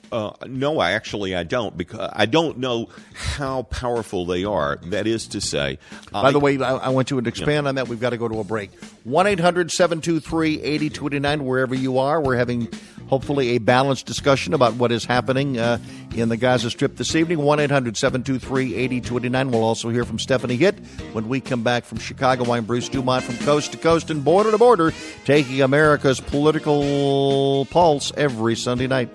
Uh, no, I actually I don't because I don't know how powerful they are. That is to say, by I, the way, I, I want you to expand yeah. on that. We've got to go to a break. one eight hundred seven two three eight zero two nine. Wherever you are, we're having hopefully a balanced discussion about what is happening uh, in the Gaza Strip this evening. one eight hundred seven two three eight zero two nine. We'll also hear from Stephanie Hitt when we come back from Chicago. I'm Bruce Dumont from coast to coast and border to border, taking America's political pulse every Sunday night.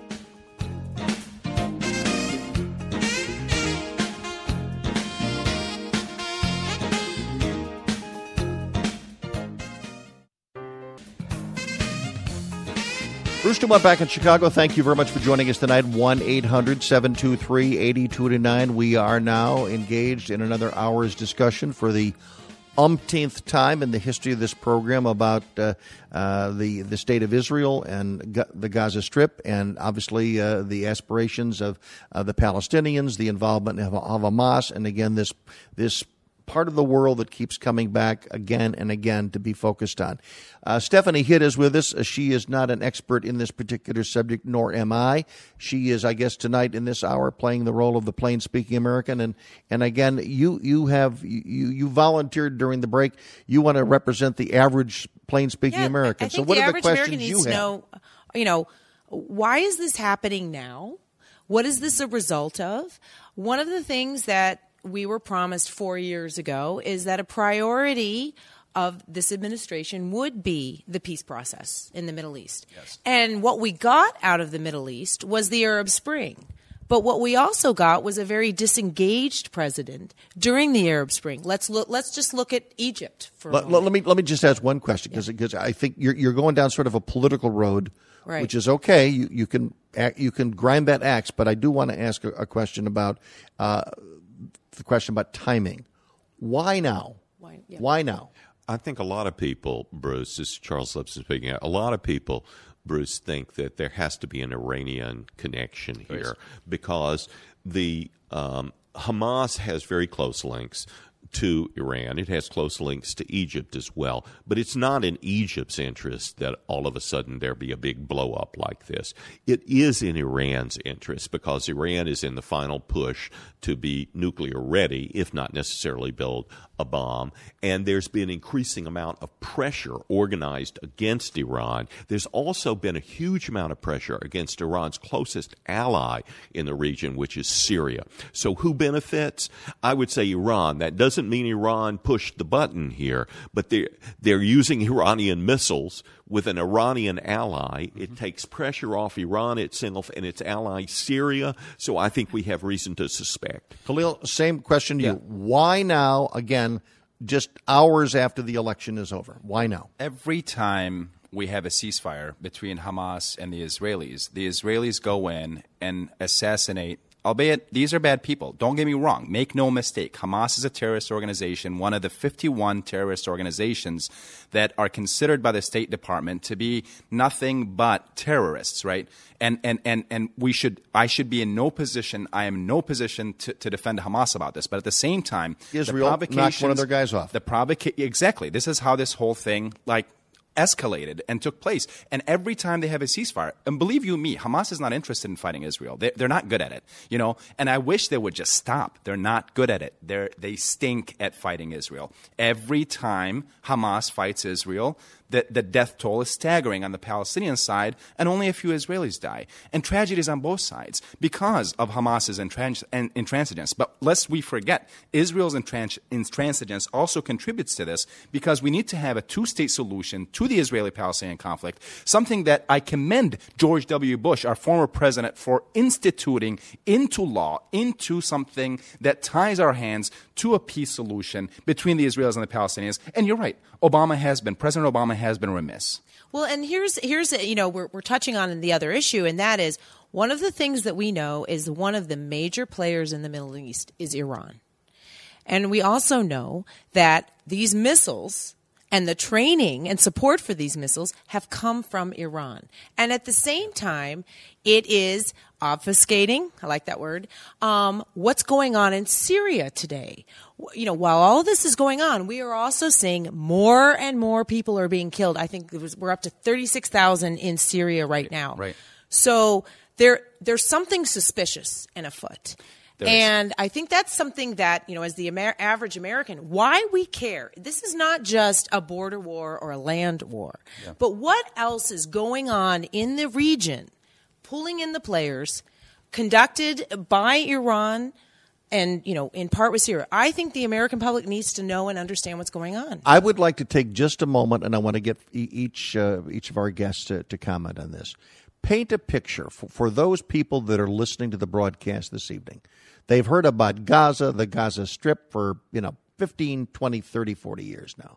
Bruce Dumont back in Chicago. Thank you very much for joining us tonight. one eight hundred seven two three eight zero two nine. We are now engaged in another hour's discussion for the umpteenth time in the history of this program about uh, uh, the the state of Israel and Ga- the Gaza Strip, and obviously uh, the aspirations of uh, the Palestinians, the involvement of, of Hamas, and again this this. part of the world that keeps coming back again and again to be focused on. Uh, Stephanie Hitt is with us. Uh, she is not an expert in this particular subject, nor am I. She is, I guess, tonight in this hour playing the role of the plain-speaking American. And, and again, you you have you you volunteered during the break. You want to represent the average plain-speaking yeah, American. I think so what the are the average questions American you needs have? to know, you know, why is this happening now? What is this a result of? One of the things that we were promised four years ago is that a priority of this administration would be the peace process in the Middle East. Yes. And what we got out of the Middle East was the Arab Spring. But what we also got was a very disengaged president during the Arab Spring. Let's look. Let's just look at Egypt for a let, moment. let me let me just ask one question because Yeah. I think you're you're going down sort of a political road, Right. which is okay. You you can act, you can grind that axe, but I do want to ask a, a question about uh, the question about timing. Why now? Why- yeah. Why now? I think a lot of people, Bruce, this is Charles Lipson speaking, a lot of people, Bruce, think that there has to be an Iranian connection here because the um, Hamas has very close links to Iran. It has close links to Egypt as well. But it's not in Egypt's interest that all of a sudden there be a big blow-up like this. It is in Iran's interest because Iran is in the final push to be nuclear ready, if not necessarily build a bomb. And there's been increasing amount of pressure organized against Iran. There's also been a huge amount of pressure against Iran's closest ally in the region, which is Syria. So who benefits? I would say Iran. That doesn't mean Iran pushed the button here, but they're, they're using Iranian missiles with an Iranian ally. It takes pressure off Iran itself and its ally Syria. So I think we have reason to suspect. Khalil, same question to Yeah. you. Why now, again, just hours after the election is over? Why now? Every time we have a ceasefire between Hamas and the Israelis, the Israelis go in and assassinate, albeit these are bad people. Don't get me wrong. Make no mistake. Hamas is a terrorist organization, one of the fifty-one terrorist organizations that are considered by the State Department to be nothing but terrorists, right? And and and and we should I should be in no position, I am in no position to, to defend Hamas about this. But at the same time, Israel the knocked provocations, one of their guys off. The provoca- exactly. This is how this whole thing like escalated and took place. And every time they have a ceasefire, and believe you me, Hamas is not interested in fighting Israel. They, they're not good at it, you know. And I wish they would just stop. They're not good at it. They they stink at fighting Israel. Every time Hamas fights Israel, the, the death toll is staggering on the Palestinian side, and only a few Israelis die. And tragedies on both sides because of Hamas's intrans- intransigence. But lest we forget, Israel's intrans- intransigence also contributes to this because we need to have a two-state solution to the Israeli-Palestinian conflict, something that I commend George W. Bush, our former president, for instituting into law, into something that ties our hands to a peace solution between the Israelis and the Palestinians. And you're right, Obama has been, President Obama has been remiss. Well, and here's here's you know we're we're touching on the other issue, and that is one of the things that we know is one of the major players in the Middle East is Iran, and we also know that these missiles and the training and support for these missiles have come from Iran, and at the same time, it is obfuscating. I like that word. Um, what's going on in Syria today? You know, while all this is going on, we are also seeing more and more people are being killed. I think it was, we're up to thirty-six thousand in Syria right now. Right. So there there's something suspicious and afoot. There is. And I think that's something that, you know, as the Amer- average American, why we care. This is not just a border war or a land war. Yeah. But what else is going on in the region, pulling in the players, conducted by Iran and, you know, in part with Syria? I think the American public needs to know and understand what's going on. I would like to take just a moment, and I want to get each uh, each of our guests to, to comment on this. Paint a picture for, for those people that are listening to the broadcast this evening. They've heard about Gaza, the Gaza Strip for, you know, fifteen, twenty, thirty, forty years now.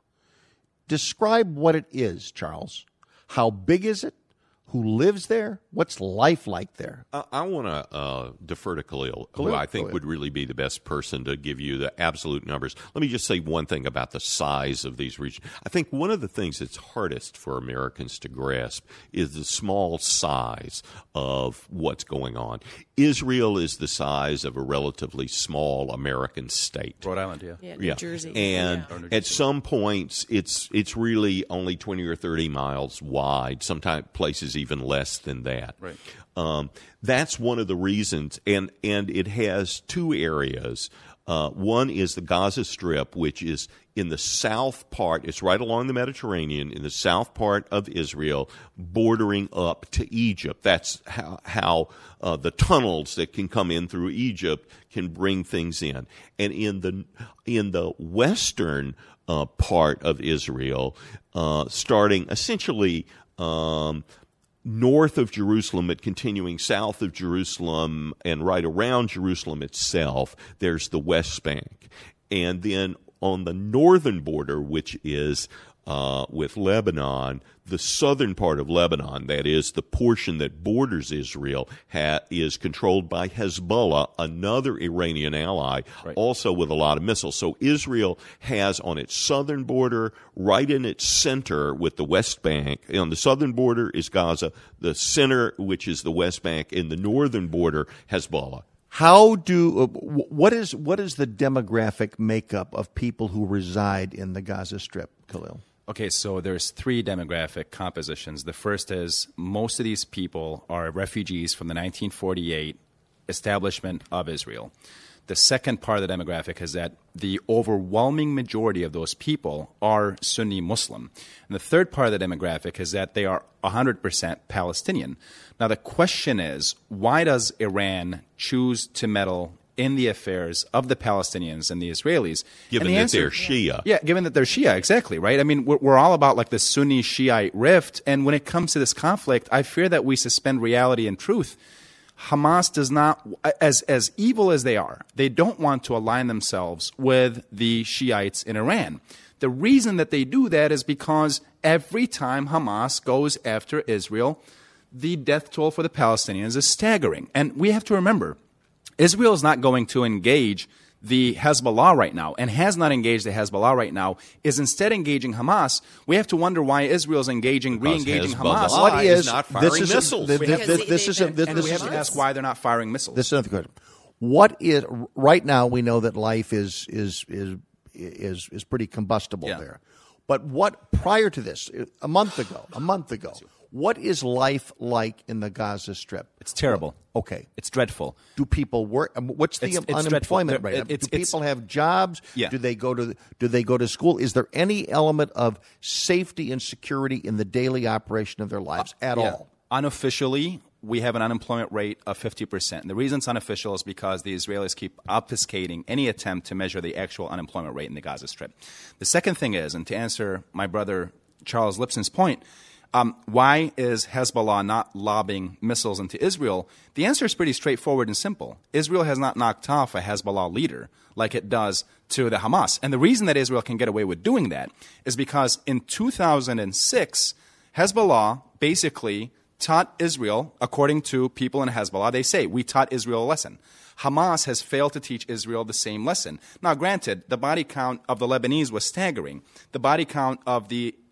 Describe what it is, Charles. How big is it? Who lives there? What's life like there? I, I want to uh, defer to Khalil, Khalil, who I think Khalil. would really be the best person to give you the absolute numbers. Let me just say one thing about the size of these regions. I think one of the things that's hardest for Americans to grasp is the small size of what's going on. Israel is the size of a relatively small American state. Rhode Island, yeah. Yeah, New Yeah. Jersey. And Yeah. at some points, it's it's really only twenty or thirty miles wide, sometimes places even less than that. Right. Um, that's one of the reasons, and, and it has two areas. Uh, one is the Gaza Strip, which is in the south part. It's right along the Mediterranean, in the south part of Israel, bordering up to Egypt. That's how, how uh, the tunnels that can come in through Egypt can bring things in. And in the in the western uh, part of Israel, uh, starting essentially um, north of Jerusalem, but continuing south of Jerusalem and right around Jerusalem itself, there's the West Bank. And then on the northern border, which is uh, with Lebanon, the southern part of Lebanon, that is the portion that borders Israel, ha- is controlled by Hezbollah, another Iranian ally, Right. also with a lot of missiles. So Israel has on its southern border, right in its center with the West Bank, on the southern border is Gaza, the center, which is the West Bank, and the northern border, Hezbollah. How do uh, what is what is the demographic makeup of people who reside in the Gaza Strip, Khalil? Okay, so there's three demographic compositions. The first is most of these people are refugees from the nineteen forty-eight establishment of Israel. The second part of the demographic is that the overwhelming majority of those people are Sunni Muslim. And the third part of the demographic is that they are one hundred percent Palestinian. Now, the question is, why does Iran choose to meddle in the affairs of the Palestinians and the Israelis? Given and the that answer, they're Shia. Yeah, given that they're Shia, exactly, right? I mean, we're, we're all about like the Sunni Shiite rift, and when it comes to this conflict, I fear that we suspend reality and truth. Hamas does not, as as evil as they are, they don't want to align themselves with the Shiites in Iran. The reason that they do that is because every time Hamas goes after Israel, the death toll for the Palestinians is staggering. And we have to remember, Israel is not going to engage the Hezbollah right now, and has not engaged the Hezbollah right now, is instead engaging Hamas. We have to wonder why Israel is engaging, Because re-engaging Hezbollah Hamas. What is is not this firing is a- missiles. th- th- Because th- they- this is a- they- this And this we have is to ask why they're not firing missiles. This is another question. What is right now? We know that life is is is is is pretty combustible Yeah. there. But what prior to this, a month ago, a month ago, what is life like in the Gaza Strip? It's terrible. Okay. It's dreadful. Do people work? um, What's the It's- it's unemployment dreadful. rate? There- it's- do it's- people have jobs? Yeah. Do they go to Do they go to school? Is there any element of safety and security in the daily operation of their lives at Yeah. all? Unofficially, we have an unemployment rate of fifty percent. And the reason it's unofficial is because the Israelis keep obfuscating any attempt to measure the actual unemployment rate in the Gaza Strip. The second thing is, and to answer my brother Charles Lipson's point, um, why is Hezbollah not lobbing missiles into Israel? The answer is pretty straightforward and simple. Israel has not knocked off a Hezbollah leader like it does to the Hamas. And the reason that Israel can get away with doing that is because in two thousand six, Hezbollah basically taught Israel, according to people in Hezbollah, they say, we taught Israel a lesson. Hamas has failed to teach Israel the same lesson. Now, granted, the body count of the Lebanese was staggering. The body count of the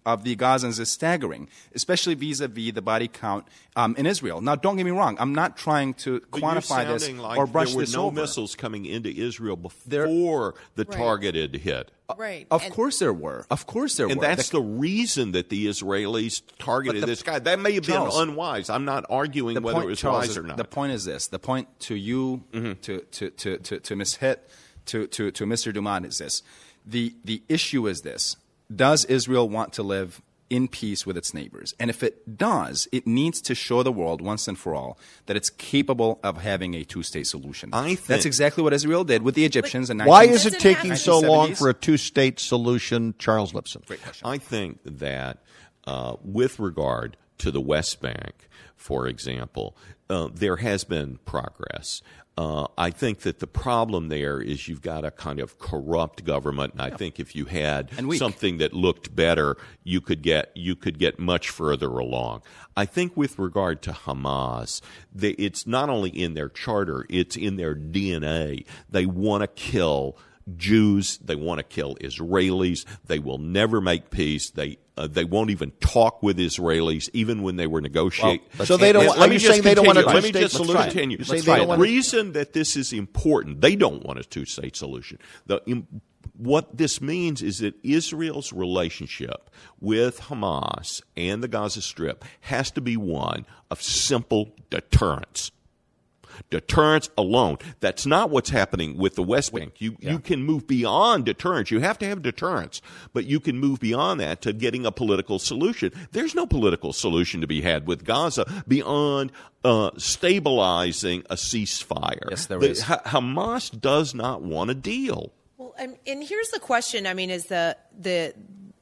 of the Gazans is staggering, especially vis-a-vis the body count um, in Israel. Now, don't get me wrong. I'm not trying to but quantify you're this like or brush there were this no over. missiles coming into Israel before There- the Right. targeted hit. Right. Of And- course there were. Of course there And were. that's the, reason that the Israelis targeted But the- this guy. That may have Charles, been unwise. I'm not arguing the whether point, it was Charles, wise is- or not. The point is this. The point to you, Mm-hmm. to, to, to, to, to Miz Hitt, to, to, to Mister Dumont is this. The, the issue is this. Does Israel want to live in peace with its neighbors? And if it does, it needs to show the world once and for all that it's capable of having a two-state solution. I think- That's exactly what Israel did with the Egyptians in Why nineteen is it Doesn't taking have- so long nineteen seventies? for a two-state solution, Charles Lipson? Great question. I think that uh, with regard to the West Bank, for example, uh, there has been progress. Uh, I think that the problem there is you've got a kind of corrupt government, and I think if you had And weak. something that looked better, you could get you could get much further along. I think with regard to Hamas, they, it's not only in their charter; it's in their D N A. They want to kill Jews. They want to kill Israelis. They will never make peace. They uh, they won't even talk with Israelis, even when they were negotiating. Well, So they don't. Let Are me you just saying they don't want a continue. Let me two-state just solution? continue. You say Let's they try don't it. want The a- reason that this is important, they don't want a two-state solution. The, im, what this means is that Israel's relationship with Hamas and the Gaza Strip has to be one of simple deterrence. Deterrence alone. That's not what's happening with the West Bank. You you can move beyond deterrence. You have to have deterrence, but you can move beyond that to getting a political solution. There's no political solution to be had with Gaza beyond uh, stabilizing a ceasefire. Yes, there The- is. Ha- Hamas does not want a deal. Well, and, and here's the question. I mean, is the the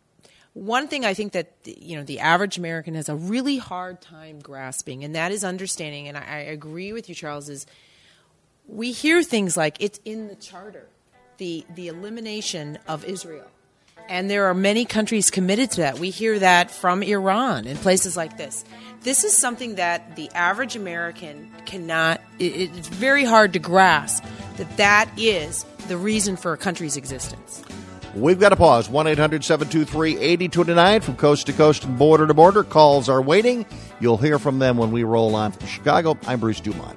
one thing I think that you know the average American has a really hard time grasping, and that is understanding. And I, I agree with you, Charles. Is we hear things like it's in the charter, the the elimination of Israel, and there are many countries committed to that. We hear that from Iran and places like this. This is something that the average American cannot. It, it's very hard to grasp that that is the reason for a country's existence. We've got to pause. one eight hundred seven two three eight zero two nine from coast to coast and border to border. Calls are waiting. You'll hear from them when we roll on from Chicago. I'm Bruce Dumont.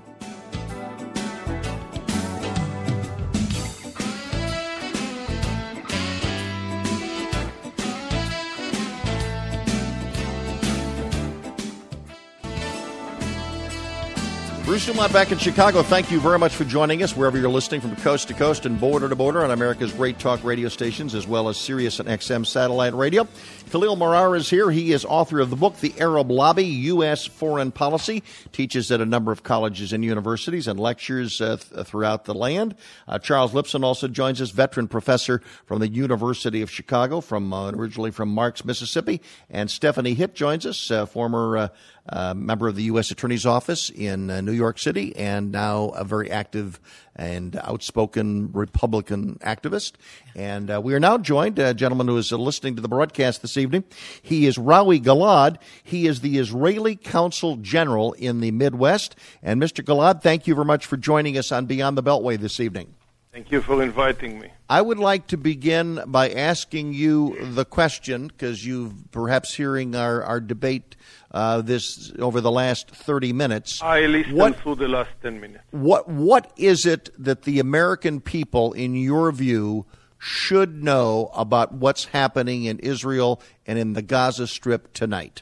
Bruce Dumont back in Chicago. Thank you very much for joining us wherever you're listening from coast to coast and border to border on America's great talk radio stations as well as Sirius and X M satellite radio. Khalil Marar is here. He is author of the book, The Arab Lobby, U S Foreign Policy, teaches at a number of colleges and universities and lectures uh, th- throughout the land. Uh, Charles Lipson also joins us, veteran professor from the University of Chicago, from uh, originally from Marks, Mississippi. And Stephanie Hitt joins us, uh, former uh, uh, member of the U S Attorney's Office in uh, New York City and now a very active and outspoken Republican activist. And uh, we are now joined, a gentleman who is uh, listening to the broadcast this evening. He is Rawi Gilad. He is the Israeli Consul General in the Midwest. And Mister Gilad, thank you very much for joining us on Beyond the Beltway this evening. Thank you for inviting me. I would like to begin by asking you the question, because you've perhaps hearing our, our debate uh, this over the last thirty minutes. I listened What- through the last ten minutes. What what is it that the American people, in your view, should know about what's happening in Israel and in the Gaza Strip tonight?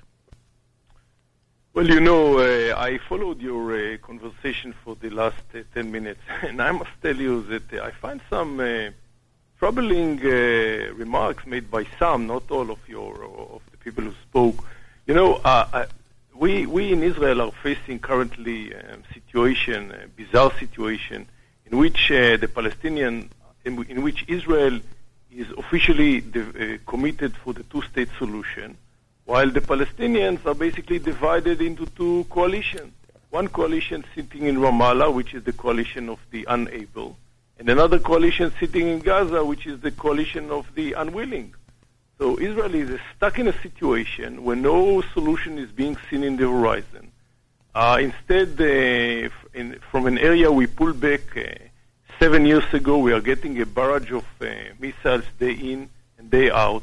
Well, you know, uh, I followed your uh, conversation for the last uh, ten minutes, and I must tell you that uh, I find some uh, troubling uh, remarks made by some, not all of your of the people who spoke. You know, uh, uh, we we in Israel are facing currently a um, situation, a bizarre situation, in which uh, the Palestinian, in, in which Israel is officially de- uh, committed for the two-state solution, while the Palestinians are basically divided into two coalitions. One coalition sitting in Ramallah, which is the coalition of the unable, and another coalition sitting in Gaza, which is the coalition of the unwilling. So Israel is stuck in a situation where no solution is being seen in the horizon. Uh, instead, uh, in, from an area we pulled back uh, seven years ago, we are getting a barrage of uh, missiles day in and day out.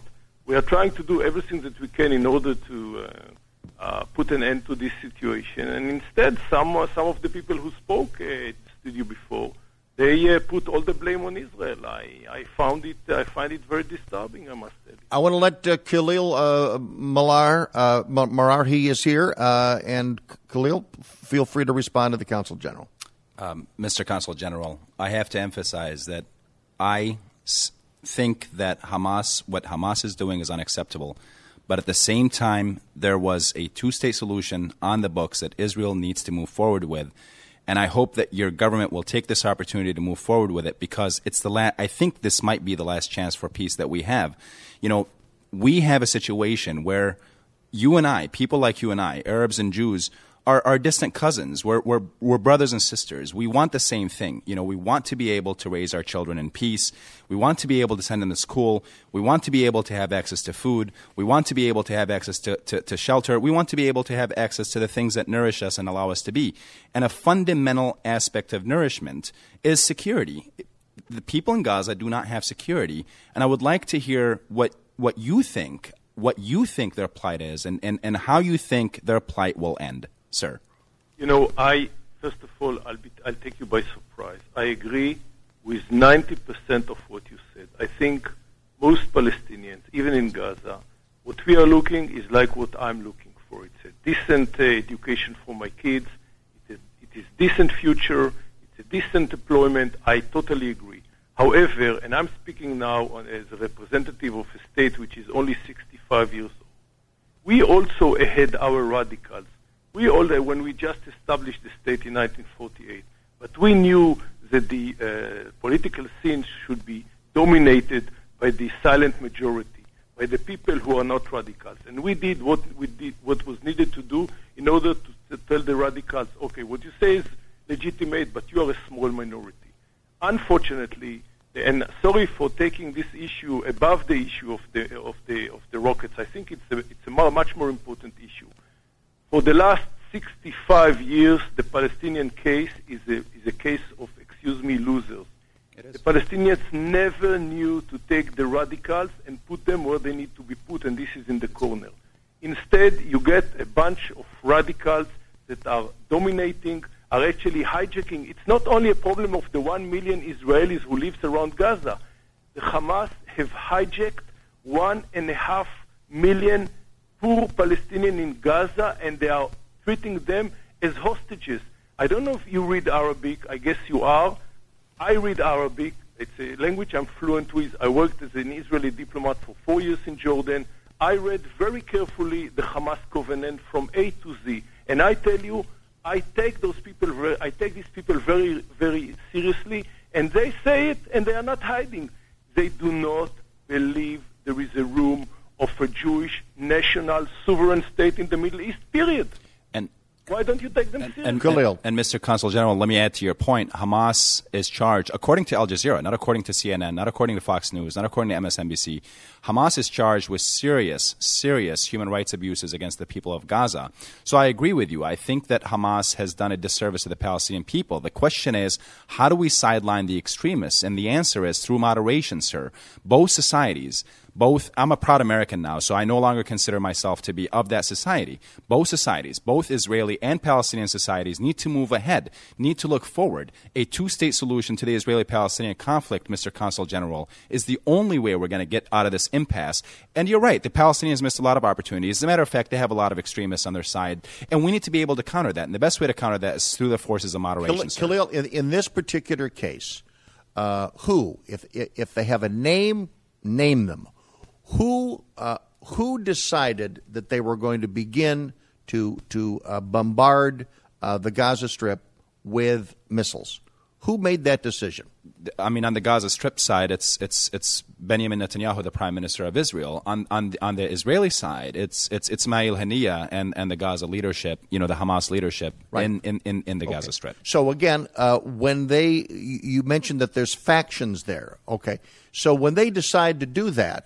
We are trying to do everything that we can in order to uh, uh, put an end to this situation. And instead, some uh, some of the people who spoke uh, at the studio before, they uh, put all the blame on Israel. I, I found it I find it very disturbing, I must tell you. I want to let uh, Khalil uh, Malar, uh, Marar, he is here, uh, and Khalil, feel free to respond to the Consul General. Um, Mister Consul General, I have to emphasize that I s- think that Hamas, what Hamas is doing is unacceptable. But at the same time, there was a two-state solution on the books that Israel needs to move forward with. And I hope that your government will take this opportunity to move forward with it, because it's the la- I think this might be the last chance for peace that we have. You know, we have a situation where you and I, people like you and I, Arabs and Jews, are, are distant cousins. We're, we're, we're brothers and sisters. We want the same thing. You know, we want to be able to raise our children in peace. We want to be able to send them to school. We want to be able to have access to food. We want to be able to have access to, to, to shelter. We want to be able to have access to the things that nourish us and allow us to be. And a fundamental aspect of nourishment is security. The people in Gaza do not have security. And I would like to hear what, what you think, what you think their plight is, and, and, and how you think their plight will end. Sir. You know, I, first of all, I'll, be, I'll take you by surprise. I agree with ninety percent of what you said. I think most Palestinians, even in Gaza, what we are looking is like what I'm looking for. It's a decent uh, education for my kids. It is, it is decent future. It's a decent employment. I totally agree. However, and I'm speaking now on, as a representative of a state which is only sixty-five years old, we also had our radicals. We all, when we just established the state in nineteen forty-eight, but we knew that the uh, political scene should be dominated by the silent majority, by the people who are not radicals. And we did what we did, what was needed to do in order to, to tell the radicals, okay, what you say is legitimate, but you are a small minority. Unfortunately, and sorry for taking this issue above the issue of the of the of the rockets. I think it's a, it's a much more important issue. For the last sixty-five years, the Palestinian case is a, is a case of, excuse me, losers. The Palestinians never knew to take the radicals and put them where they need to be put, and this is in the corner. Instead, you get a bunch of radicals that are dominating, are actually hijacking. It's not only a problem of the one million Israelis who lives around Gaza. The Hamas have hijacked one and a half million poor Palestinians in Gaza, and they are treating them as hostages. I don't know if you read Arabic. I guess you are. I read Arabic. It's a language I'm fluent with. I worked as an Israeli diplomat for four years in Jordan. I read very carefully the Hamas covenant from A to Z. And I tell you, I take those people, very, I take these people very, very seriously, and they say it, and they are not hiding. They do not believe there is a room of a Jewish national sovereign state in the Middle East, period. And why don't you take them and, seriously? And, and, and Mister Consul General, let me add to your point. Hamas is charged, according to Al Jazeera, not according to C N N, not according to Fox News, not according to M S N B C. Hamas is charged with serious, serious human rights abuses against the people of Gaza. So I agree with you. I think that Hamas has done a disservice to the Palestinian people. The question is, how do we sideline the extremists? And the answer is through moderation, sir. Both societies, both, I'm a proud American now, so I no longer consider myself to be of that society. Both societies, both Israeli and Palestinian societies, need to move ahead, need to look forward. A two-state solution to the Israeli-Palestinian conflict, Mister Consul General, is the only way we're going to get out of this impasse. And you're right, the Palestinians missed a lot of opportunities. As a matter of fact, they have a lot of extremists on their side, and we need to be able to counter that. And the best way to counter that is through the forces of moderation. Khalil, in, in this particular case, uh, who, if if they have a name, name them. Who uh, who decided that they were going to begin to to uh, bombard uh, the Gaza Strip with missiles? Who made that decision? I mean, on the Gaza Strip side, it's it's it's Benjamin Netanyahu, the Prime Minister of Israel. On on the, on the Israeli side, it's it's Ismail Haniyeh and, and the Gaza leadership, you know, the Hamas leadership right. in, in, in, in the okay. Gaza Strip. So again, uh, when they you mentioned that there's factions there. Okay, so when they decide to do that.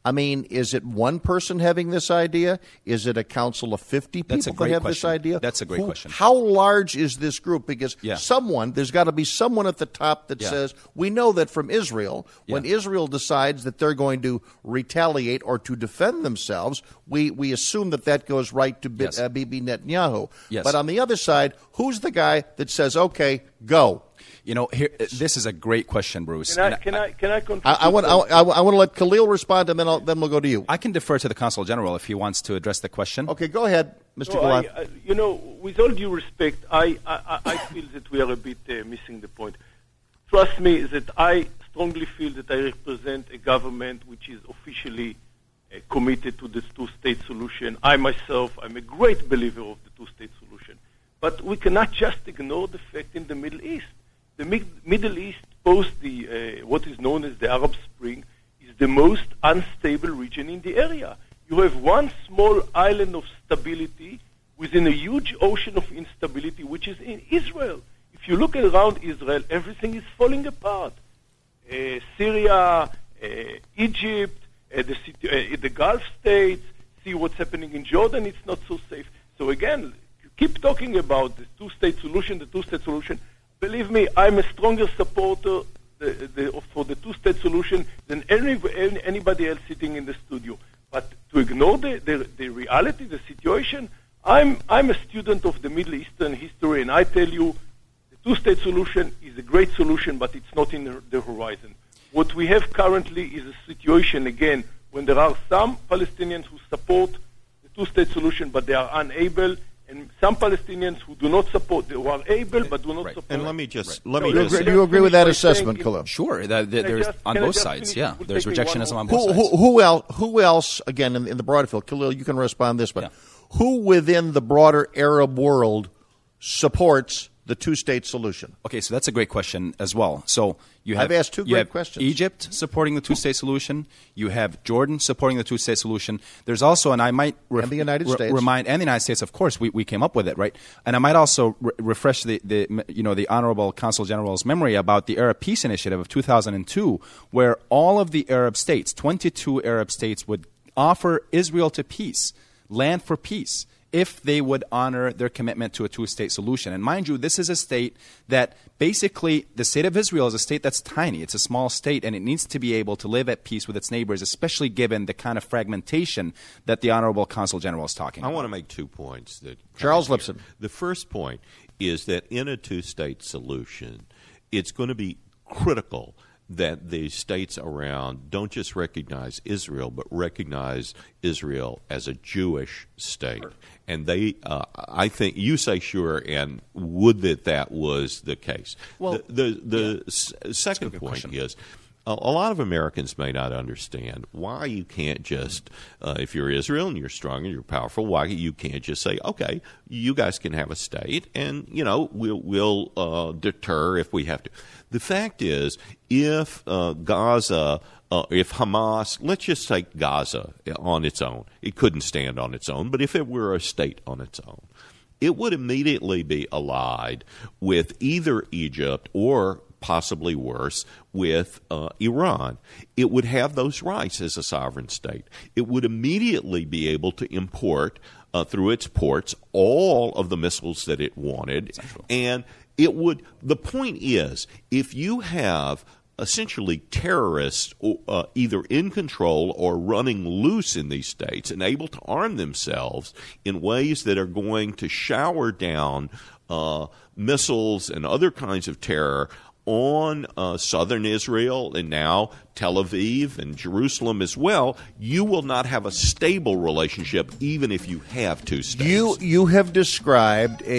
I mean, is it one person having this idea? Is it a council of fifty people That's a that great have question. this idea? That's a great Who, question. How large is this group? Because Yeah. someone, there's got to be someone at the top that Yeah. says, we know that from Israel, when Yeah. Israel decides that they're going to retaliate or to defend themselves, we, we assume that that goes right to B- Yes. uh, Bibi Netanyahu. Yes. But on the other side, who's the guy that says, okay, go? You know, here, this is a great question, Bruce. Can I, And can I, can I contribute? I, I want I, I, I want to let Khalil respond, and then I'll, then we'll go to you. I can defer to the Consul General if he wants to address the question. Okay, go ahead, Mister No, Galan. I, I, you know, with all due respect, I, I, I feel that we are a bit uh, missing the point. Trust me that I strongly feel that I represent a government which is officially uh, committed to this two-state solution. I myself, I'm a great believer of the two-state solution. But we cannot just ignore the fact in the Middle East. The Mid- Middle East, post the uh, what is known as the Arab Spring, is the most unstable region in the area. You have one small island of stability within a huge ocean of instability, which is in Israel. If you look around Israel, everything is falling apart. Uh, Syria, uh, Egypt, uh, the, city, uh, the Gulf states, see what's happening in Jordan, it's not so safe. So again, you keep talking about the two-state solution, the two-state solution. Believe me, I'm a stronger supporter the, the, for the two-state solution than any, anybody else sitting in the studio. But to ignore the, the, the reality, the situation, I'm, I'm a student of the Middle Eastern history, and I tell you, the two-state solution is a great solution, but it's not in the, the horizon. What we have currently is a situation, again, when there are some Palestinians who support the two-state solution, but they are unable, and some Palestinians who do not support, who are able but do not Right. support. And let me just Right. let me No, just Do let you me agree with finish that by assessment, saying- Khalil? Sure, the, the, Can I there's just- on can I both just sides. finish? Yeah, It will there's take me one rejectionism more- on both Who, sides. who, who else? Who else? Again, in, in the broader field, Khalil, you can respond this, but Yeah. who within the broader Arab world supports the two-state solution? Okay, so that's a great question as well. So you have I've asked two you great have questions. Egypt supporting the two-state solution. You have Jordan supporting the two-state solution. There's also, and I might ref- And the United re- States. remind, and the United States, of course, we, we came up with it, right? And I might also re- refresh the, the you know the Honorable Consul General's memory about the Arab Peace Initiative of two thousand two, where all of the Arab states, twenty-two Arab states, would offer Israel to peace, land for peace, if they would honor their commitment to a two-state solution. And mind you, this is a state that basically, the state of Israel is a state that's tiny. It's a small state, and it needs to be able to live at peace with its neighbors, especially given the kind of fragmentation that the Honorable Consul General is talking I about. want to make two points. That Charles come here. Lipson. The first point is that in a two-state solution, it's going to be critical that the states around don't just recognize Israel, but recognize Israel as a Jewish state. Sure. And they, uh, I think, you say sure, and would that that was the case. Well, the the, the yeah. s- second good point question. is, a a lot of Americans may not understand why you can't just, uh, if you're Israel and you're strong and you're powerful, why you can't just say, okay, you guys can have a state, and you know we'll we'll uh, deter if we have to. The fact is, if uh, Gaza, uh, if Hamas, let's just take Gaza on its own, it couldn't stand on its own, but if it were a state on its own, it would immediately be allied with either Egypt or, possibly worse, with uh, Iran. It would have those rights as a sovereign state. It would immediately be able to import uh, through its ports all of the missiles that it wanted. Central. And it would, the point is, if you have essentially terrorists uh, either in control or running loose in these states and able to arm themselves in ways that are going to shower down uh, missiles and other kinds of terror on uh, southern Israel and now Tel Aviv and Jerusalem as well, you will not have a stable relationship even if you have two states. You you have described a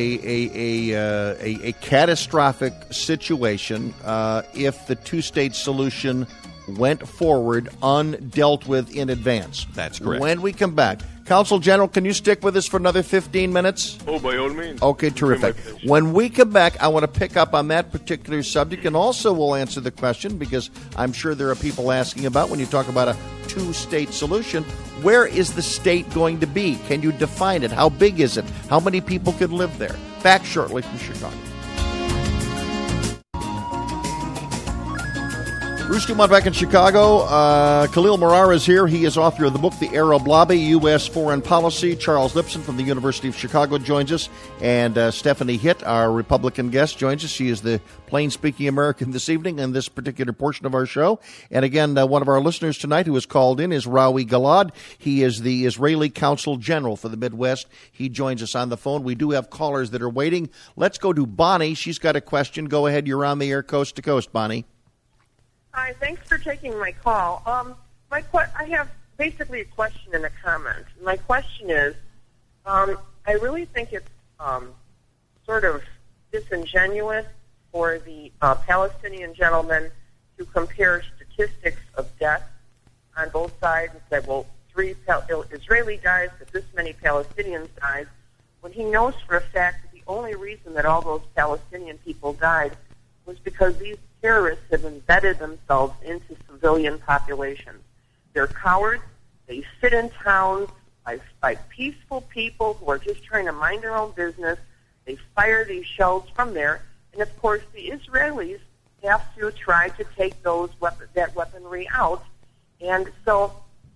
a a, uh, a, a catastrophic situation uh, if the two-state solution went forward undealt with in advance. That's correct. When we come back, Consul General, can you stick with us for another fifteen minutes? Oh, by all means. Okay, It's been my terrific. pleasure. When we come back, I want to pick up on that particular subject, and also we'll answer the question, because I'm sure there are people asking about when you talk about a two-state solution, where is the state going to be? Can you define it? How big is it? How many people could live there? Back shortly from Chicago. Bruce Dumont back in Chicago. Uh, Khalil Murar is here. He is author of the book, The Arab Lobby, U S Foreign Policy. Charles Lipson from the University of Chicago joins us. And uh, Stephanie Hitt, our Republican guest, joins us. She is the plain-speaking American this evening in this particular portion of our show. And again, uh, one of our listeners tonight who has called in is Rawi Gilad. He is the Israeli Consul General for the Midwest. He joins us on the phone. We do have callers that are waiting. Let's go to Bonnie. She's got a question. Go ahead. You're on the air coast to coast, Bonnie. Hi, thanks for taking my call. Um, my que- I have basically a question and a comment. My question is, um, I really think it's um, sort of disingenuous for the uh, Palestinian gentleman to compare statistics of death on both sides and say, well, three Pal- Israeli dies, but this many Palestinians died, when he knows for a fact that the only reason that all those Palestinian people died was because these terrorists have embedded themselves into civilian populations. They're cowards. They sit in towns by, by peaceful people who are just trying to mind their own business. They fire these shells from there. And, of course, the Israelis have to try to take those weapon, that weaponry out. And so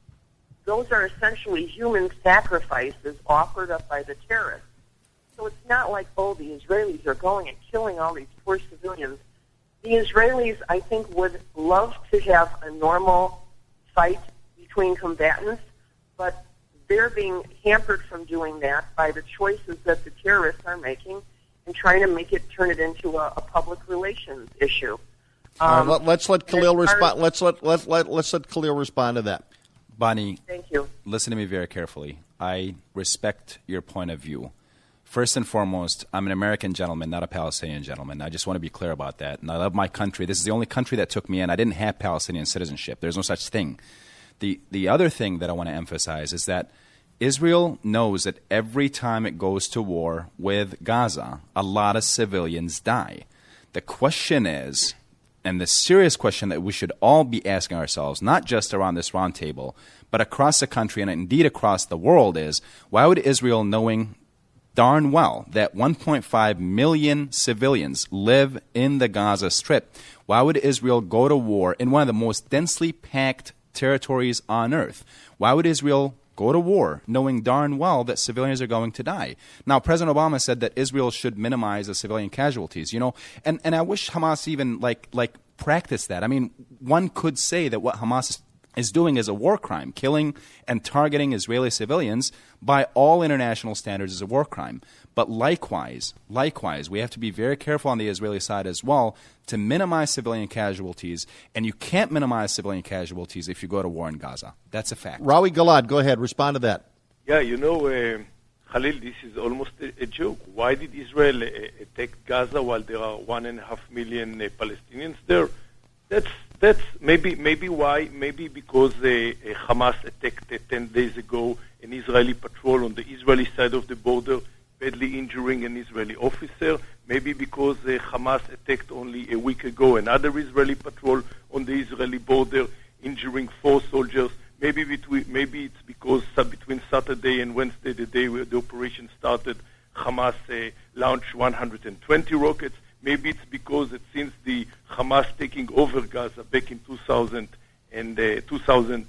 those are essentially human sacrifices offered up by the terrorists. So it's not like, oh, the Israelis are going and killing all these poor civilians. The Israelis, I think, would love to have a normal fight between combatants, but they're being hampered from doing that by the choices that the terrorists are making and trying to make it, turn it into a, a public relations issue. Um, uh, let, let's let Khalil respond. Let's let, let let let's let Khalil respond to that. Bonnie, thank you. Listen to me very carefully. I respect your point of view. First and foremost, I'm an American gentleman, not a Palestinian gentleman. I just want to be clear about that. And I love my country. This is the only country that took me in. I didn't have Palestinian citizenship. There's no such thing. The the other thing that I want to emphasize is that Israel knows that every time it goes to war with Gaza, a lot of civilians die. The question is, and the serious question that we should all be asking ourselves, not just around this round table, but across the country and indeed across the world, is why would Israel, knowing darn well that one point five million civilians live in the Gaza Strip, why would Israel go to war in one of the most densely packed territories on earth? Why would Israel go to war knowing darn well that civilians are going to die? Now, President Obama said that Israel should minimize the civilian casualties, you know, and, and I wish Hamas even like like practiced that. I mean, one could say that what Hamas is doing is a war crime. Killing and targeting Israeli civilians by all international standards is a war crime. But likewise, likewise, we have to be very careful on the Israeli side as well to minimize civilian casualties. And you can't minimize civilian casualties if you go to war in Gaza. That's a fact. Rawi Gilad, go ahead. Respond to that. Yeah, you know, uh, Khalil, this is almost a, a joke. Why did Israel uh, attack Gaza while there are one and a half million uh, Palestinians there? That's that's maybe maybe why maybe because uh, Hamas attacked uh, ten days ago an Israeli patrol on the Israeli side of the border, badly injuring an Israeli officer. Maybe because uh, Hamas attacked only a week ago another Israeli patrol on the Israeli border, injuring four soldiers. Maybe between maybe it's because uh, between Saturday and Wednesday, the day where the operation started, Hamas uh, launched one hundred twenty rockets. Maybe it's because it, since the Hamas taking over Gaza back in two thousand and uh, two thousand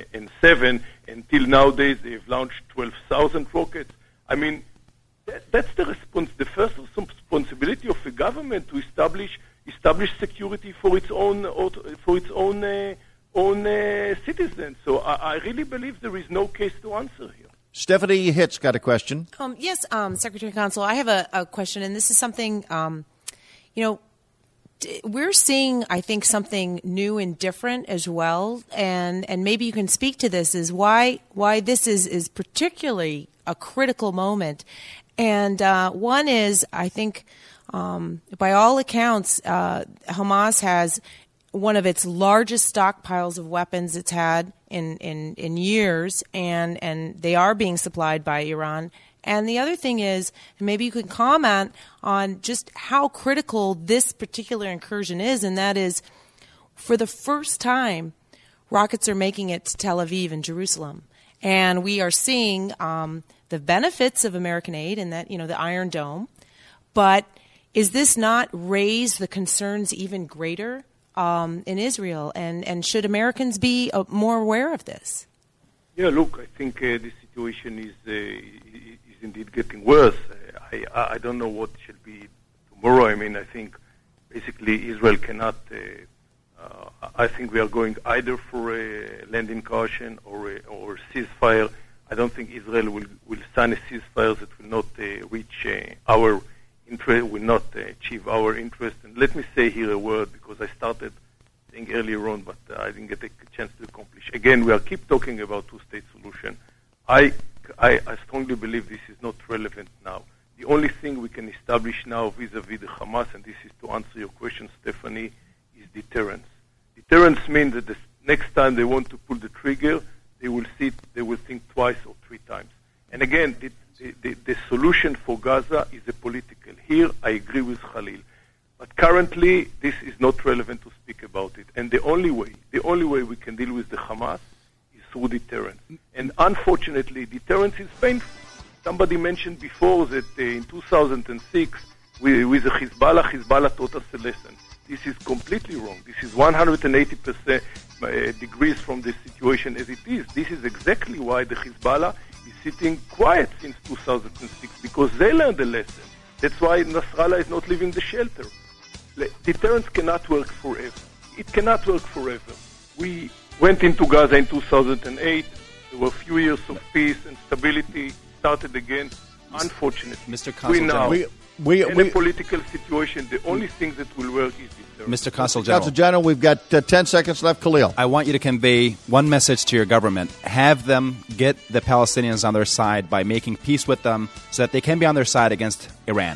seven until nowadays, they've launched twelve thousand rockets. I mean, that, that's the response, the first responsibility of a government to establish establish security for its own for its own uh, own uh, citizens. So I, I really believe there is no case to answer here. Stephanie Hitt's got a question. Um, yes, um, Secretary Consul, I have a, a question, and this is something. Um, You know, we're seeing, I think, something new and different as well, and, and maybe you can speak to this, is why why this is, is particularly a critical moment. And uh, one is, I think, um, by all accounts, uh, Hamas has one of its largest stockpiles of weapons it's had in, in, in years, and, and they are being supplied by Iran. And the other thing is, maybe you could comment on just how critical this particular incursion is, and that is, for the first time, rockets are making it to Tel Aviv and Jerusalem. And we are seeing um, the benefits of American aid and that, you know, the Iron Dome. But is this not raise the concerns even greater um, in Israel, and, and should Americans be uh, more aware of this? Yeah, look, I think uh, the situation is uh, is indeed getting worse. Uh, I I don't know what should be tomorrow. I mean, I think basically Israel cannot. Uh, uh, I think we are going either for a land incursion or a, or ceasefire. I don't think Israel will will sign a ceasefire that will not uh, reach uh, our interest, will not uh, achieve our interest. And let me say here a word, because I started saying earlier on, but uh, I didn't get a chance to accomplish. Again, we are keep talking about two-state solution. I, I, I strongly believe this is not relevant now. The only thing we can establish now vis-a-vis the Hamas, and this is to answer your question, Stephanie, is deterrence. Deterrence means that the next time they want to pull the trigger, they will see, they will think twice or three times. And again, the, the, the, the solution for Gaza is a political. Here, I agree with Khalil. But currently, this is not relevant to speak about it. And the only way, the only way we can deal with the Hamas is through deterrence. And unfortunately, deterrence is painful. Somebody mentioned before that uh, in two thousand six, we, with the Hezbollah, Hezbollah taught us a lesson. This is completely wrong. This is one hundred eighty percent uh, degrees from the situation as it is. This is exactly why the Hezbollah is sitting quiet since two thousand six, because they learned the lesson. That's why Nasrallah is not leaving the shelter. Deterrence cannot work forever. It cannot work forever. We went into Gaza in two thousand eight. There were a few years of peace and stability. Started again. Unfortunately, Mister we Consul now, we, we, in we, a political situation, the only thing that will work is deterrence. Mister Consul Consul General, General, we've got uh, ten seconds left. Khalil. I want you to convey one message to your government. Have them get the Palestinians on their side by making peace with them so that they can be on their side against Iran.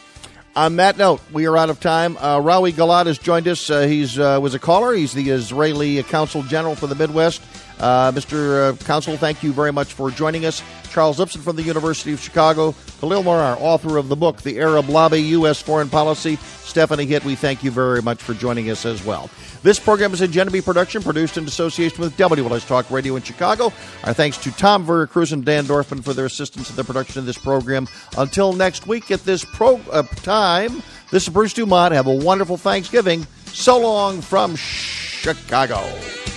On that note, we are out of time. Uh, Rawi Gilad has joined us. Uh, he's uh, was a caller. He's the Israeli Consul General for the Midwest. Uh, Mister Uh, Consul, thank you very much for joining us. Charles Lipson from the University of Chicago. Khalil Marar, author of the book, The Arab Lobby, U S Foreign Policy. Stephanie Hitt, we thank you very much for joining us as well. This program is a Genevieve production, produced in association with W L S Talk Radio in Chicago. Our thanks to Tom Veracruz and Dan Dorfman for their assistance in the production of this program. Until next week at this pro- uh, time, this is Bruce Dumont. Have a wonderful Thanksgiving. So long from Chicago.